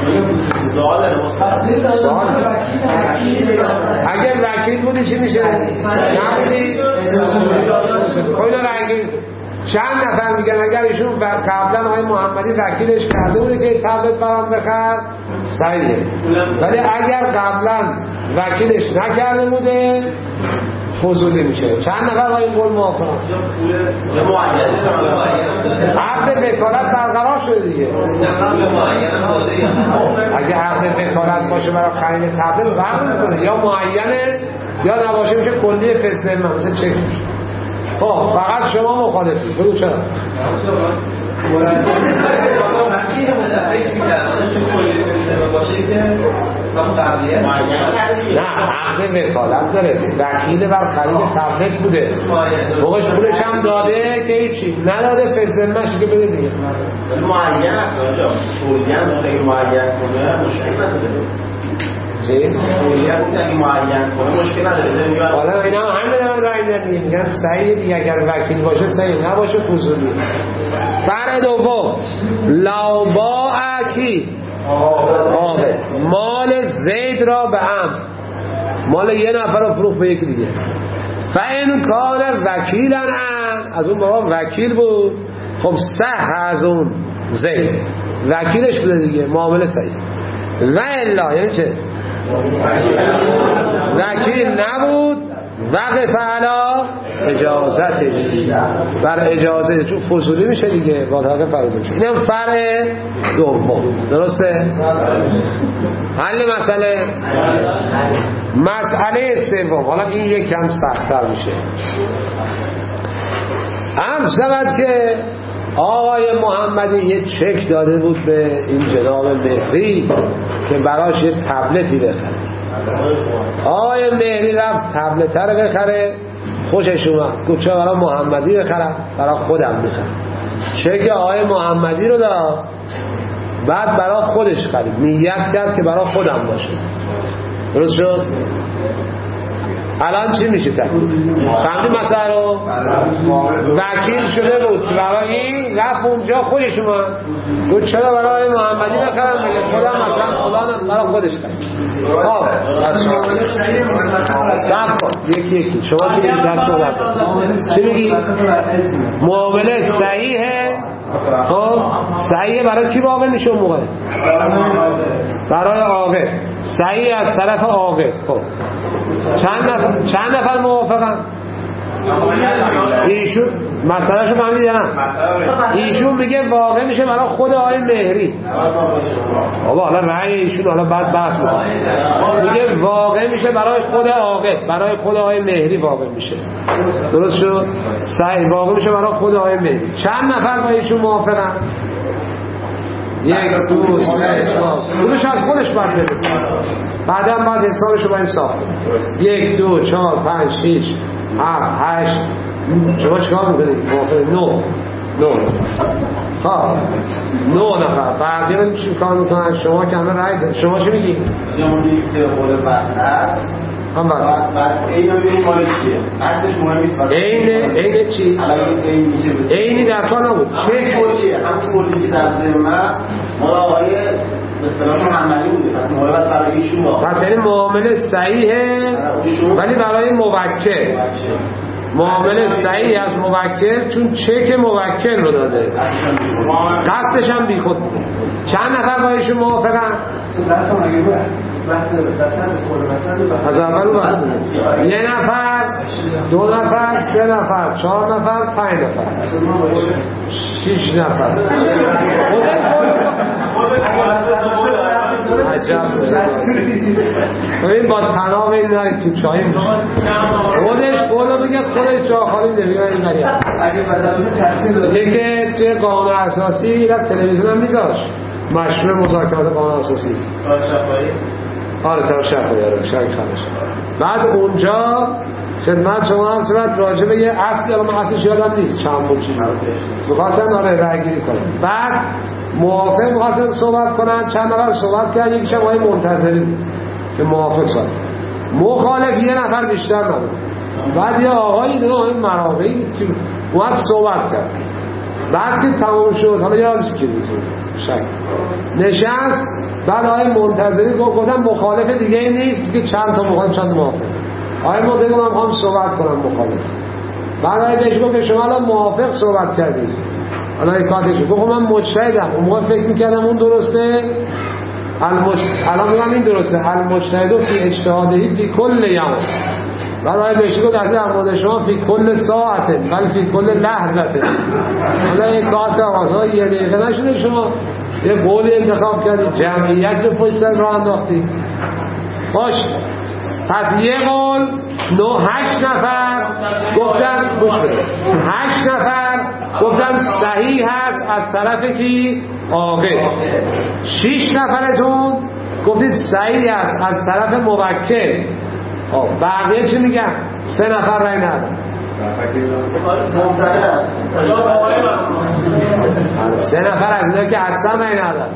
اگر وکیل بودی چی میشه؟ نبودی؟ خیلی رنگی. چند نفر میگن اگر ایشون قبلا آقای محمدی وکیلش کرده بوده که تبلت برام بخر صحیحه، ولی اگر قبلا وکیلش نکرده بوده فضولی میشه. چند نفر با این قول موافقن؟ عقد وکالت برقرار شده دیگه. اگه عقد وکالت باشه برای خرید تبلت فرق میکنه، یا معینه یا نباشه میشه کلی فسته مثل چک. خب فقط شما مخالفید. بگو چرا؟ نه عقد وکالت داره، وکیل بر خرید تبلت بوده، بقیش پولش هم داده که هیچی نداده فسمش که بده دیگه. معین است آنجا تولیه هم اگه معین کنه مشکل نداره. چی؟ تولیه بود اگه معین کنه مشکل نداره. حالا اینا همه رای دارن میگن صحیح دیگه، اگر وکیل باشه صحیح، نباشه فضولی. فرع دوم لاوباعکی آبه مال زید را به هم، مال یه نفر رو فروخت به یکی دیگه. فاین کار وکیلن از اون بابا وکیل بود، خب صح از اون زید وکیلش بوده دیگه، معامله صحیح. و الا یعنی چه؟ وکیل نبود، وقف علا اجازت بر اجازه، چون فضولی میشه دیگه، واقعا فرض میشه. اینم فرع دوم. درسته؟ حل مسئله سوم. حالا این یک کم سخت‌تر میشه. عرض شود که آقای محمدی یه چک داده بود به این جناب مهری که براش یه تبلتی بخره. آقای مهری رفت تبلت رو بخره، خوشش اومد، گفت چرا برای محمدی بخرم؟ برای خودم بخرم. چک آقای محمدی رو داد، بعد برای خودش خرید، نیت کرد که برای خودم باشه. درست شد؟ الان چی میشه فهمید مسئله رو؟ وکیل شده بود برای این، رفت اونجا خودش اومد گفت چرا برای محمدی نکردم؟ بگه خودم مثلا فلانم برای خودش کرد. خب سب کن یکی شما چی میگی؟ دست رو چی میگی؟ معامله صحیحه. خب صحیحه برای کی واقع میشه اون موقع؟ برای آقا. صحیح از طرف آقا. خب چند نفر موافقن؟ ایشون مسئله شو فهمیدن؟ ایشون میگه واقع میشه برای خود آقای مهری. بابا حالا رأی ایشون حالا بعد بحث میکنه. میگه واقع میشه برای خود آقا، برای خود آقای مهری واقع میشه. درست شد؟ صحیح واقع میشه برای خود آقای مهری. چند نفر با ایشون موافقن؟ یک دو سه چهار. خودش از خودش باید بده، بعدا باید حسابشو باید صاف کنید. یک دو چهار پنج شیش هفت هشت. شما چکار میکنید؟ موافقه؟ نه نفر. بعدی چی کار میکنن؟ شما که همه رای دارید. شما چی میگی؟ شما میگید که خود وسط هم وسط. بعد این رو ببینید مال چیه؟ قصدش مهم نیست. عین چی؟ عینی در کار نبود. چیه؟ همون کلی که در ذمه مال آقای به اصطلاح محمدی بوده. پس معامله برای ایشون پس این معامله صحیحه ولی برای موکل. معامله صحیح از موکل، چون چک موکل رو داده، قصدش هم بی خود. چند نفر با ایشون موافقن؟ از اول یه نفر، دو نفر، سه نفر، چهار نفر، 5 نفر، 6 نفر. عجب. این با تناب این ناری تو چایی خودش قولا بگه خودش جا خالی نمیگه این ناری. یکی توی قانون اساسی اینا تلویزیون هم میذاشت مشروع مذاکرات قانون اساسی. آره ترشح بیاره شرک خانش. بعد اونجا خدمت شما هم صورت راجع به یه اصلی، الان من اصلش یادم نیست چند بود چیز میخواستن آره رأیگیری کنن. بعد موافق میخواستن صحبت کنن، چند نفر صحبت کرد، یکیش هم آقای منتظری بود که موافق شد، مخالف یه نفر بیشتر نبود. بعد یه آقایی دیگه آقای مراقعی که اومد صحبت کرد. بعد که تمام شد، حالا یادم چی شک نشست، بعد آقای منتظری گفتم مخالف دیگه نیست که چند تا مخالف چند موافق. آقای منتظری من میخوام صحبت کنم مخالف. بعد آقای بهش گفت که شما الان موافق صحبت کردید، الان کاتش گفت من مجتهدم. اون موقع فکر میکردم اون درسته، الان میگم این درسته. المجتهد فی اجتهاده فی کل یوم. بعد آقای بهش گفت در مورد شما فی کل ساعت بل فی کل لحظه. حالا این کات آقا یه دقیقه نشده شما یه قولی انتخاب کردید، جمعیت رو پشت سر راه انداختید. باش پس یه قول 8 نفر گفتن 8 نفر گفتن صحیح هست از طرف کی؟ عاقل. 6 نفرتون گفتید صحیح است از طرف موکل. بقیه چی میگن؟ 3 نفر رای ندادن. 3 نفر از اینا که اصلا رای ندادن.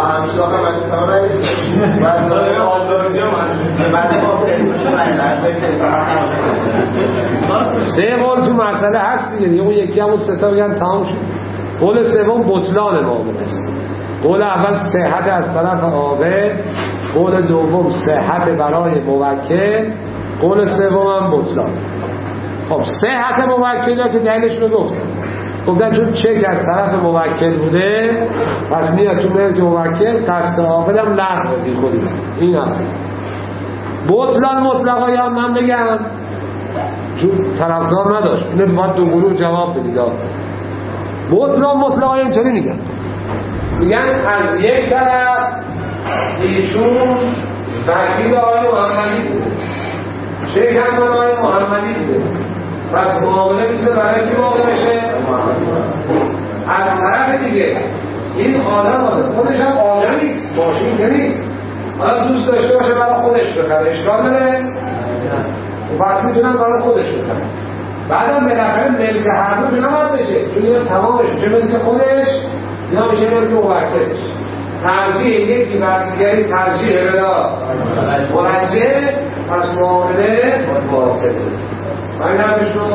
سه قول تو مسئله هست دیگه. اون یکی همون 3 تا بگن تمام شد. قول سوم بطلان معامله است. قول اول صحت از طرف عاقل، قول دوم صحت برای موکل، قول سوم هم بطلان. خب صحت موکل که دلیلش رو گفتن چون چک از طرف موکل بوده پس میاد تو ملک موکل، قصد عاقل هم لغو بی خودی. این هم بطلان مطلقا هم من بگم چون طرفدار نداشت، اینه باید دو گروه جواب بدید. بطلان مطلقا اینطوری میگن از یک طرف ایشون وکیل آقای محمدی بوده، چک هم آقای محمدی بوده، پس معامله میتونه برای کی واقع بشه؟ از طرف دیگه این آدم واسه خودش هم آدم نیست، ماشین که نیست، حالا دوست داشته باشه برای خودش بخره، اشکال داره؟ و پس میتونن برای خودش بخره. بعدم بالاخره ملک هر دو چون نباید بشه، چون این تمامش چه ملک خودش یا میشه ملک موکلش. ترجیح یکی بر دیگری ترجیح بلا مرجع، پس معامله فاسد. من نمیشون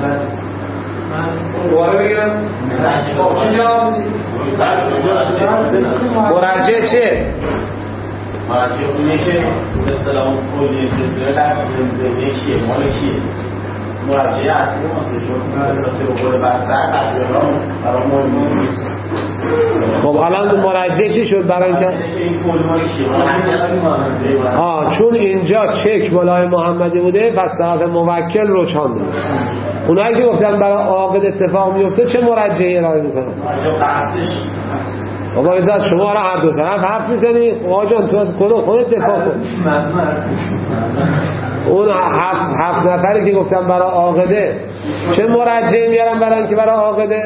من دوباره بگم چی جواب مرجع چه؟ مرجع اونه که اصطلاح کلی در زمینه کیه؟ مال کیه؟ مرجع اصلی ماست چون اصطلاح قول بستر تقریبا برای مهم نیست. خب الان مرجع چی شد برای اینکه این کل مال کیه؟ چون اینجا چک بالای محمدی بوده پس طرف موکل روشان داره. اونایی که گفتن برای عاقل اتفاق میفته چه مرجعی ارائه میکنن؟ بابا عزت شما را هر دو طرف حرف میزنی. آقا جان تو از خودت دفاع کن. اون 7 نفری که گفتن برای عاقله چه مرجعی میارن برای اینکه برای عاقله؟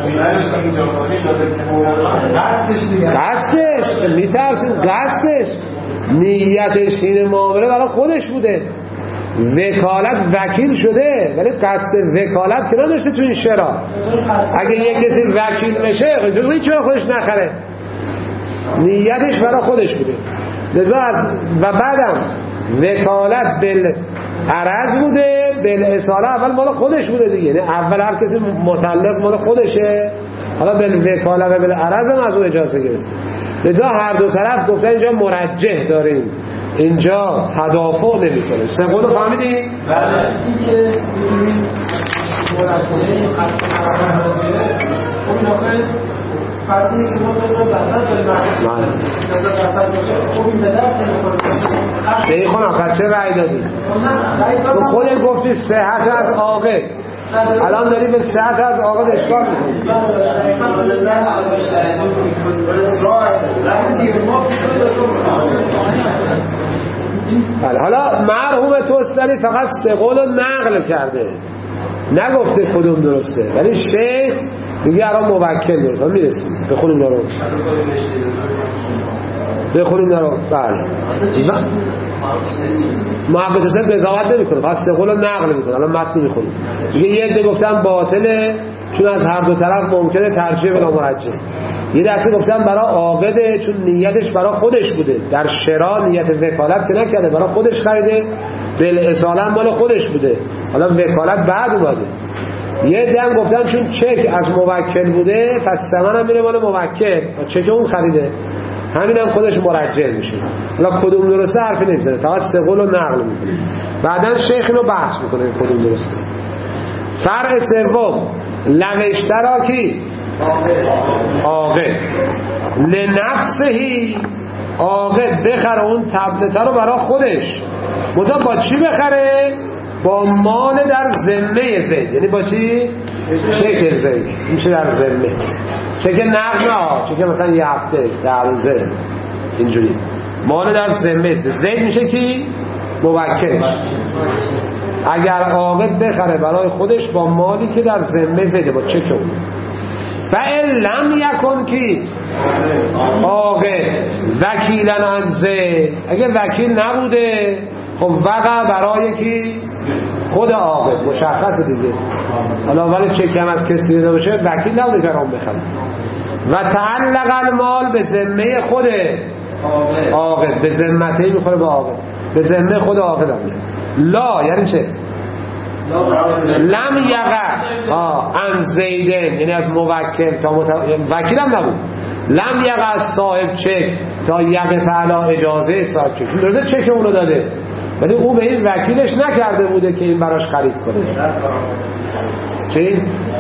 قصدش میترسیم، قصدش نیتش این معامله برای خودش بوده، وکالت وکیل شده ولی قصد وکالت که نداشته تو این شرا. اگه یک کسی وکیل بشه هیچ وقت خودش نخره، نیتش برای خودش بوده. لذا و بعدم وکالت عرض بوده، بالاصاله اول مال خودش بوده دیگه، یعنی اول هر کسی متعلق مال خودشه، حالا بالوکاله و بالعرض هم از اون اجازه گرفته. لذا هر دو طرف گفتن اینجا مرجح داریم اینجا تدافع نمیکنه. سه قول رو فهمیدی؟ بله. این که می‌بینید مرجعه مراجعه اون آخه فرضی که ما رو دفتر داریم خب این بدر شیخون آخر چه رأی دادی؟ تو خودت گفتی صحت از عاقل، الان داری به صحت از عاقل اشکال میکنی. بله. حالا مرحوم توستری فقط سه قول رو نقل کرده، نگفته کدوم درسته، ولی شیخ میگه الان موکل درسته. میرسیم بخونیم دارو، بخونیم دارو. بله محقق حسین قضاوت نمیکنه، فقط سه قول رو نقل میکنه. الان متن میخونیم. میگه یه عده گفتن باطله چون از هر دو طرف ممکنه ترجیح بلا مرجح. یه دسته گفتن برای عاقده چون نیتش برای خودش بوده، در شرا نیت وکالت که نکرده، برای خودش خریده، بالاصالا مال خودش بوده، حالا وکالت بعد اومده. یه دم گفتن چون چک از موکل بوده پس ثمن هم میره مال موکل، چک اون خریده، همین هم خودش مرجح میشه. حالا کدوم درسته حرفی نمیزنه، فقط سه قول رو نقل میکنه. بعدن شیخ اینو بحث میکنه کدوم درسته. فرع سوم لوشترا کی؟ عاقل لنفسهی، عاقل بخره اون تبلته رو برای خودش، مطمئن با چی بخره؟ با مال در ذمه زید. یعنی با چی؟ چک زید میشه در ذمه، چک نقد نه، چک مثلا یه هفته 10 روزه اینجوری. مال در ذمه زید میشه کی؟ موکلش. اگر عاقل بخره برای خودش با مالی که در ذمه زیده، با چک اون. فَإِن لَمْ يَكُنْ کی عاقل وکیلا عن زید، اگه وکیل نبوده خب وقع برای کی؟ خود عاقل، مشخصه دیگه. حالا ولی چک هم از کسی دیده باشه وکیل نبوده که اون بخره. و تعلق المال به ذمه خود عاقل، به ذمته میخوره به عاقل، به ذمه خود عاقل هم. لا یعنی چه؟ لم یقع عن زیدن، یعنی از موکل تا وکیل هم نبود. لم یقع از صاحب چک تا یقع تعالی اجازه صاحب چک، درسته چک اونو داده ولی او به این وکیلش نکرده بوده که این براش خرید کنه. چی؟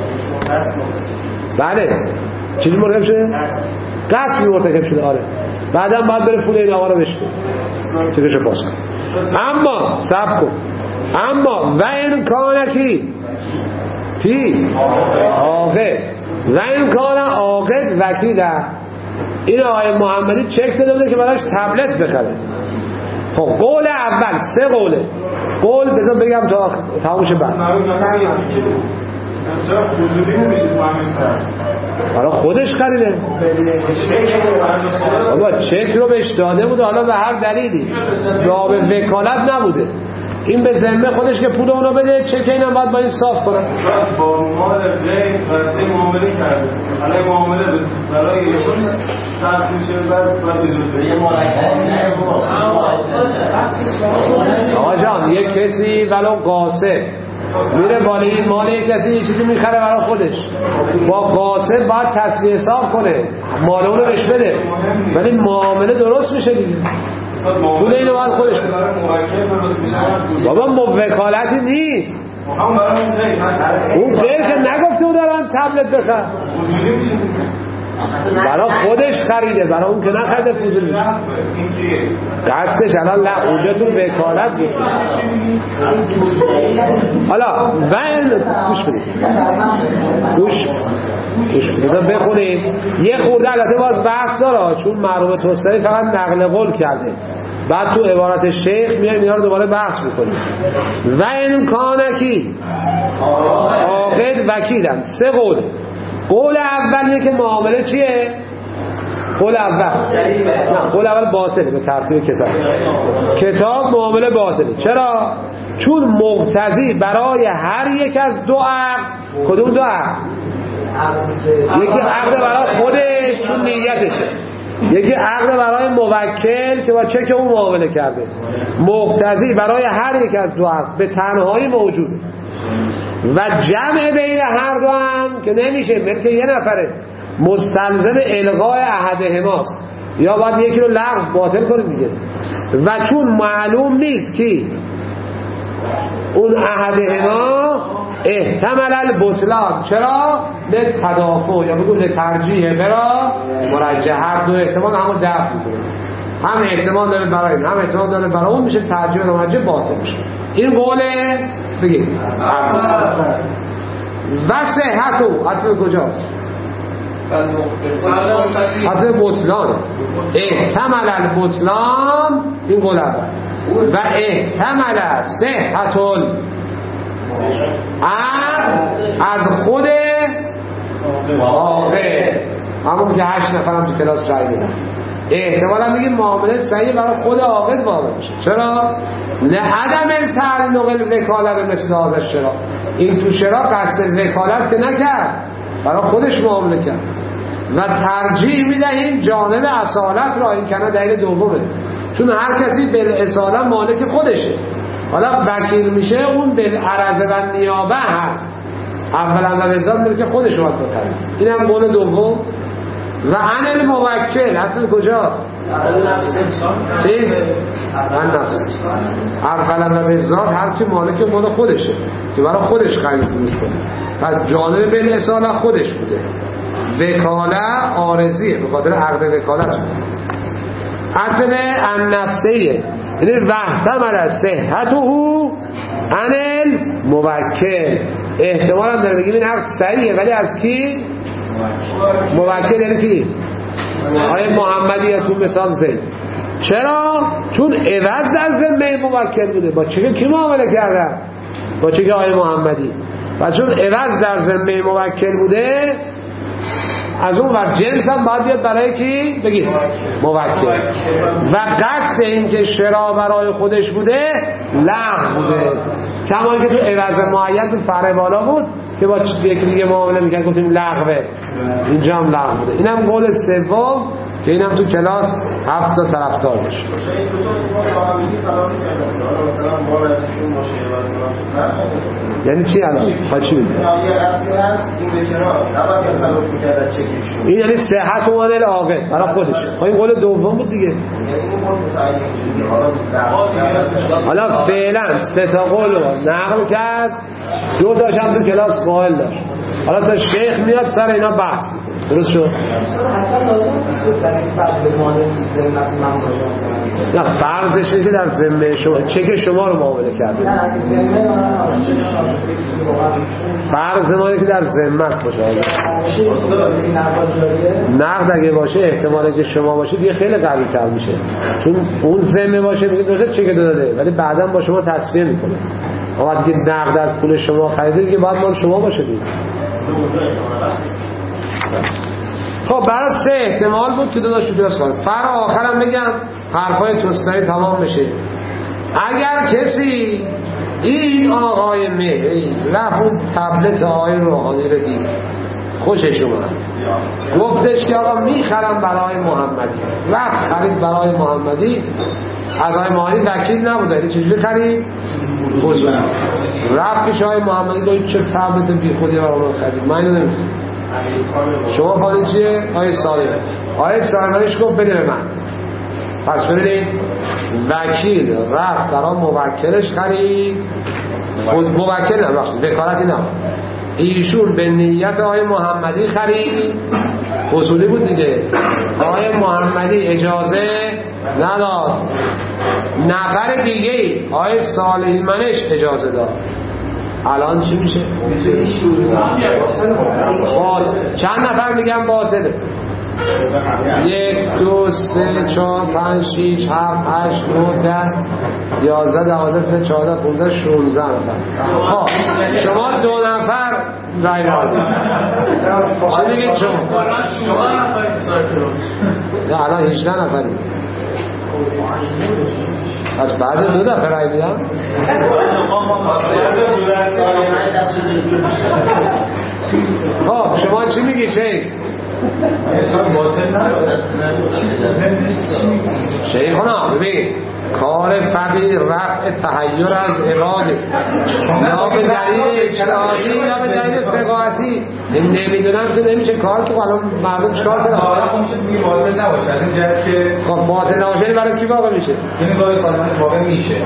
بله چیزی مرتکب شده؟ قصد مرتکب شده. آره بعدا باید بره پول این آقا رو بشکن چکش پاس کن. اما سب کن، اما و این کانکی کی؟ عاقل. و این کان عاقل وکیله، این آقای محمدی چک داده بوده که براش تبلت بخره. خب قول اول سه قوله. قول بذار بگم تا تمامش بعد. حالا خودش خریده بابا، چک رو بهش داده بوده، حالا به هر دلیلی راه به وکالت نبوده، این به ذمه خودش که پول اونو بده، چک اینم باید با این صاف کنه. با مال غیر برای معامله کرده، حالا معامله برای ایشون صرف میشه، بعد یه آقا جان یک کسی ولو قاصد میره بالا این مال یک کسی یه چیزی میخره برای خودش، با قاصد باید تصفیه حساب کنه، مال اونو بهش بده، ولی معامله درست میشه دیگه. پول اینو باید خودش بده. بابا وکالتی نیست، اون غیر که نگفته اون دارن تبلت بخر، برای خودش خریده، برای اون که نخریده فوزولی قصدش. الان نه اونجا تو وکالت گفته. حالا گوش بدید، گوش بذار بخونید یه خورده. البته باز بحث داره چون مرحوم توستری فقط نقل قول کرده، بعد تو عبارت شیخ میایم اینا رو دوباره بحث میکنیم. و این کانکی عاقد وکیلن. سه قول. قول اولیه که معامله چیه؟ قول اول نه، قول اول باطله به ترتیب کتاب معامله باطله. چرا؟ چون مقتضی برای هر یک از دو عقد. کدوم دو عقد؟ یکی عقد برای خودش چون نیتشه، یکی عقد برای موکل که با چک اون معامله کرده. مقتضی برای هر یک از دو عقد به تنهایی موجوده و جمع بین هر دو هم که نمیشه، بلکه یه نفره مستلزم الغای احدهماست. یا باید یکی رو لغو باطل کنیم دیگه. و چون معلوم نیست که اون احدهما احتمال البطلان، چرا؟ لتدافع یا بگو لترجیح، برا مرجح، هر دو احتمال همون دفع میکنه، هم احتمال داره برای این هم احتمال داره برای اون، میشه ترجیح و مرجح باطل میشه. این قوله بگید و صحتو حتی کجاست؟ حتی بطلان، احتمال البطلان این قول اول، و احتمال صحت از خود عاقل، همون که 8 نفرم تو کلاس رای میدن، احتمال هم میگیم معامله صحیح برای خود عاقل واقع میشه. چرا؟ لعدم التعلق الوکاله به مثل هذا الشراء، این تو شراء قصد وکالت که نکرد، برای خودش معامله کرد. و ترجیح میدهیم جانب اصالت را، این کنه دلیل دومه، چون هر کسی بالاصاله مالک خودشه، حالا وکیل میشه اون بالعرض و نیابه هست، اولا و بذات ملک خودش باید بکنه. این هم قول دوم. و عن الموکل حتی کجاست؟ چی؟ عن نفس، اولا و بذات هرچی مالک مال خودشه که برای خودش خرید فروش کنه، پس جانب بالاصاله خودش بوده، وکاله عارضیه به خاطر عقد وکالت. حتی عن نفسیه، یعنی وحتمل از صحته عن الموکل، احتمال هم داره بگیم این عقد صحیحه، ولی از کی؟ موکل یعنی کی؟ آیه محمدی تو مثال زید. چرا؟ چون عوض در ذمه موکل بوده. با چه کی معامله کردن؟ با چه که آیه محمدی. و چون عوض در ذمه موکل بوده، از اون ور جنس هم باید بیاد برای کی؟ بگید موکل. و قصد این که شرا برای خودش بوده لغو بوده، کما که تو عوض معین تو فرع بالا بود که با یکی دیگه معامله میکرد، گفتیم لغوه، اینجا هم لغو بوده. اینم قول سوم که اینم تو کلاس 7 تا طرفدار داشت. یعنی چی الان؟ چی میگه؟ این یعنی صحت و عادل عاقل برای خودش. این قول دوم بود دیگه. حالا فعلا 3 تا قول رو نقل کرد، 2 تاش هم تو کلاس قائل داشت. حالا تا شیخ میاد سر اینا بحث میکنه. درست شد؟ نه فرضش اینه که در ذمه شما چک شما رو معامله کرده. فرض ما اینه که در ذمت باشه. نقد اگه باشه احتماله که شما باشه دیگه خیلی قوی تر میشه، چون اون ذمه باشه میگه درسته چک داده ولی بعدا با شما تصفیه میکنه. اما دیگه نقد از پول شما خریده دیگه باید مال شما باشه دیگه. خب برای 3 احتمال بود که داداش رو درست کنم. فرق آخرم بگم حرفای توستایی تمام بشه. اگر کسی این آقای مهری رفت اون تبلت آقای روحانی رو دید، خوشش اومد، گفتش که آقا میخرم برای محمدی، رفت خرید برای محمدی، از آقای محمدی وکیل نبوده، این چجوری خرید؟ بزرگ رفت پیش آقای محمدی گفت چه تبلت بی خودی برای من خرید، من اینو نمیخوام، شما خواهید چیه؟ آقای سالم، آقای سالمانش گفت بده به من. پس ببینید وکیل رفت برای موکلش خرید، خود موکل نباشد وکالتی نباشد، ایشون به نیت آقای محمدی خرید، اصولی بود دیگه، آقای محمدی اجازه نداد، نفر دیگه آقای سالمانش اجازه داد. الان چی میشه؟ چند نفر میگن باطله؟ 1 2 3 4 5 6 7 8 9 10 11 12 13 14 15 16 نفر. خب شما 2 نفر رای دادید. چی میگید شما؟ نه الان 18 نفرید. از بعد 2 دفعه رای میدم. خب شما چی میگی شیخ؟ شیخنا ببین کار فقیر رفع تحیر از اراده یا به دلیل اجتهادی یا به دلیل فقاهتی نمیدونم که نمیشه کار تو الان مردم چیکار کنه باطل نباشه از این جهت که خب باطل نباشه برای کی واقع میشه؟ یعنی گاهی سالمند واقع میشه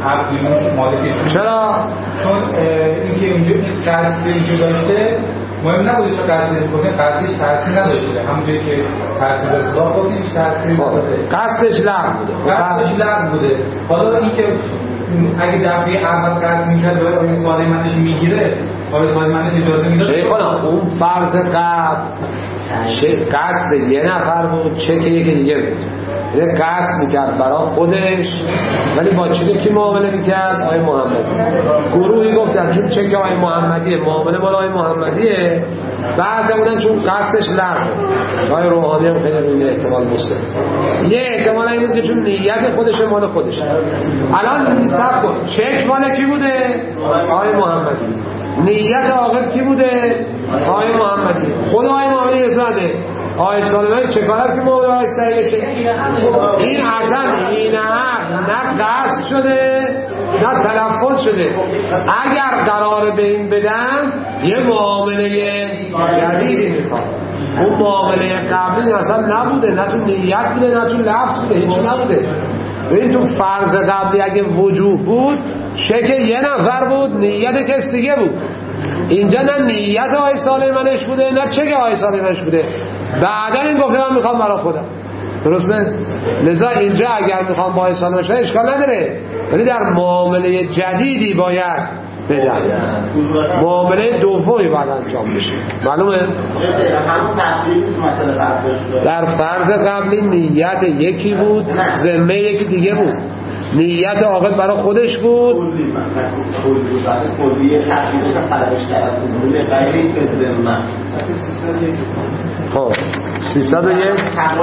چرا؟ چون اینکه اینجا قصد اینجا داشته مهم نبوده چون قصدش کنه قصدش تاثیر نداشته همونجوری که تاثیر اصلاح کنه هیچ تاثیر نداره قصدش لغو بوده حالا اینکه اگه دفعه اول قصد میکرد داره آیه سالمندش میگیره آیه سالمندش اجازه میداد شیخنا اون فرض قبل قصد یه نفر بود چه که یکی دیگه بود یه قصد میکرد برای خودش ولی با چه که معامله میکرد آیه محمدی گروهی گفتن چون چه که آیه محمدیه معامله مال آیه محمدیه بعضی بودن چون قصدش لغو آیه روحانی هم خیلی روی احتمال مسلم یه احتمال این بود که چون نیت خودش مال خودش الان سب کن چک مال کی بوده؟ آیه محمدی نیت عاقل کی بوده؟ آیه محمدی خود آیه محمدی ازاده آیه سالمه چه کار است که موضوع آیه صحیح بشه این اصلا این نه قصد شده نه تلفظ شده اگر قرار به این بدن یه معامله جدیدی میخواد اون معامله قبلی اصلا نبوده نه تو نیت بوده نه تو لفظ بوده هیچی نبوده ببین تو فرض قبلی اگه وجوه بود چه که یه نفر بود نیت کس دیگه بود اینجا نه نیت آیه سالمنش بوده نه چه که آیه سالمنش بوده بعدا این گفته من میخوام برای خودم درسته؟ لذا اینجا اگر میخوام با آیه سالمنش اشکال نداره ولی در معامله جدیدی باید بدن معامله دومی باید انجام بشه معلومه؟ در فرض قبلی نیت یکی بود ذمه یکی دیگه بود نیت عاقل برای خودش بود خب 301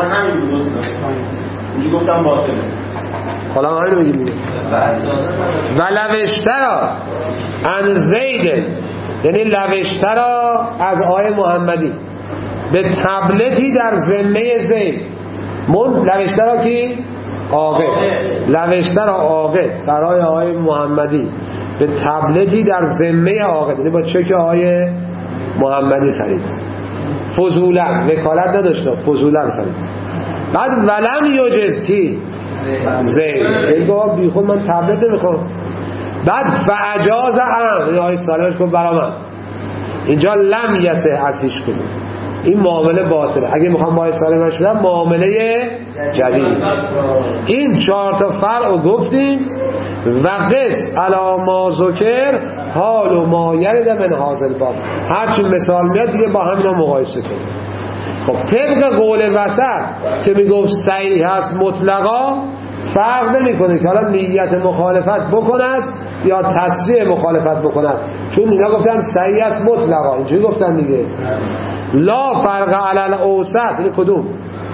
گفتم باطله حالا همینو بگیم و لوشترا ان زید یعنی لوشترا از آیه محمدی به تبلتی در ذمه زید لوشترا کی؟ عاقل لوشترا عاقل برای آیه محمدی به تبلتی در ذمه عاقل یعنی با چک آیه محمدی خرید فضولا وکالت نداشته فضولا خرید بعد ولم یجز کی؟ زید این گفت بی خود من تبلت نمیخوام بعد فعجاز یعنی آیه سالمش کن برا من اینجا لم یسه اسیش کنیم این معامله باطله اگه میخوام با آیه سالمش بدم معامله جدید این 4 تا فرع گفتیم و قس علی ما ذکر حال و ما یرد من حاصل باب هرچی مثال میاد دیگه با همینا مقایسه کنیم خب طبق قول وسط که میگفت صحیح هست مطلقا فرق نمیکنه که حالا نیت مخالفت بکند یا تصریح مخالفت بکند چون اینا گفتن صحیح هست مطلقا اینجوری گفتن دیگه لا فرق علی الاوسط یعنی کدوم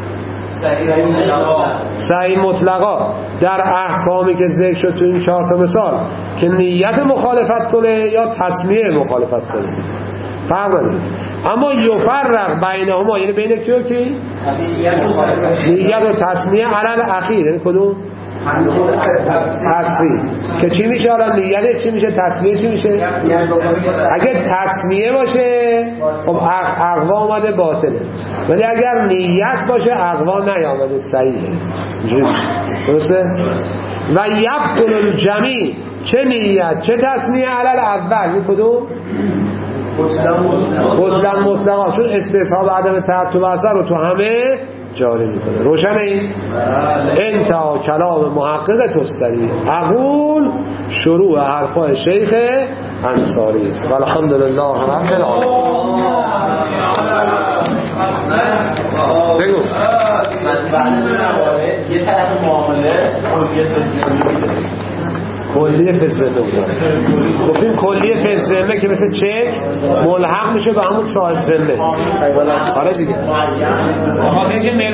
صحیح مطلقا در احکامی که ذکر شد تو این 4 تا مثال که نیت مخالفت کنه یا تصمیه مخالفت کنه فرق نداره اما یفرق بینهما یعنی بین کیو کی نیت و تصمیه علی الاخیر یعنی کدوم تصمیه که چی میشه حالا نیت چی میشه تصمیه چی میشه اگه تصمیه باشه خب اقوا اومده باطله ولی اگر نیت باشه اقوا نیامده صحیحه درسته و یبطل الجمیع چه نیت چه تصمیه علی الاول این کدوم بطلن مطلقا چون استصحاب عدم ترتب اثر رو تو همه جاری میکنه روشن این انتها کلام محقق تستری اقول شروع حرفای شیخ انصاری است والحمدلله رب العالمین بگو یه طرف معامله کلیه فزمه گفتیم کلیه فزمه که مثل چک ملحق میشه به همون صاحب ذمه آره دیگه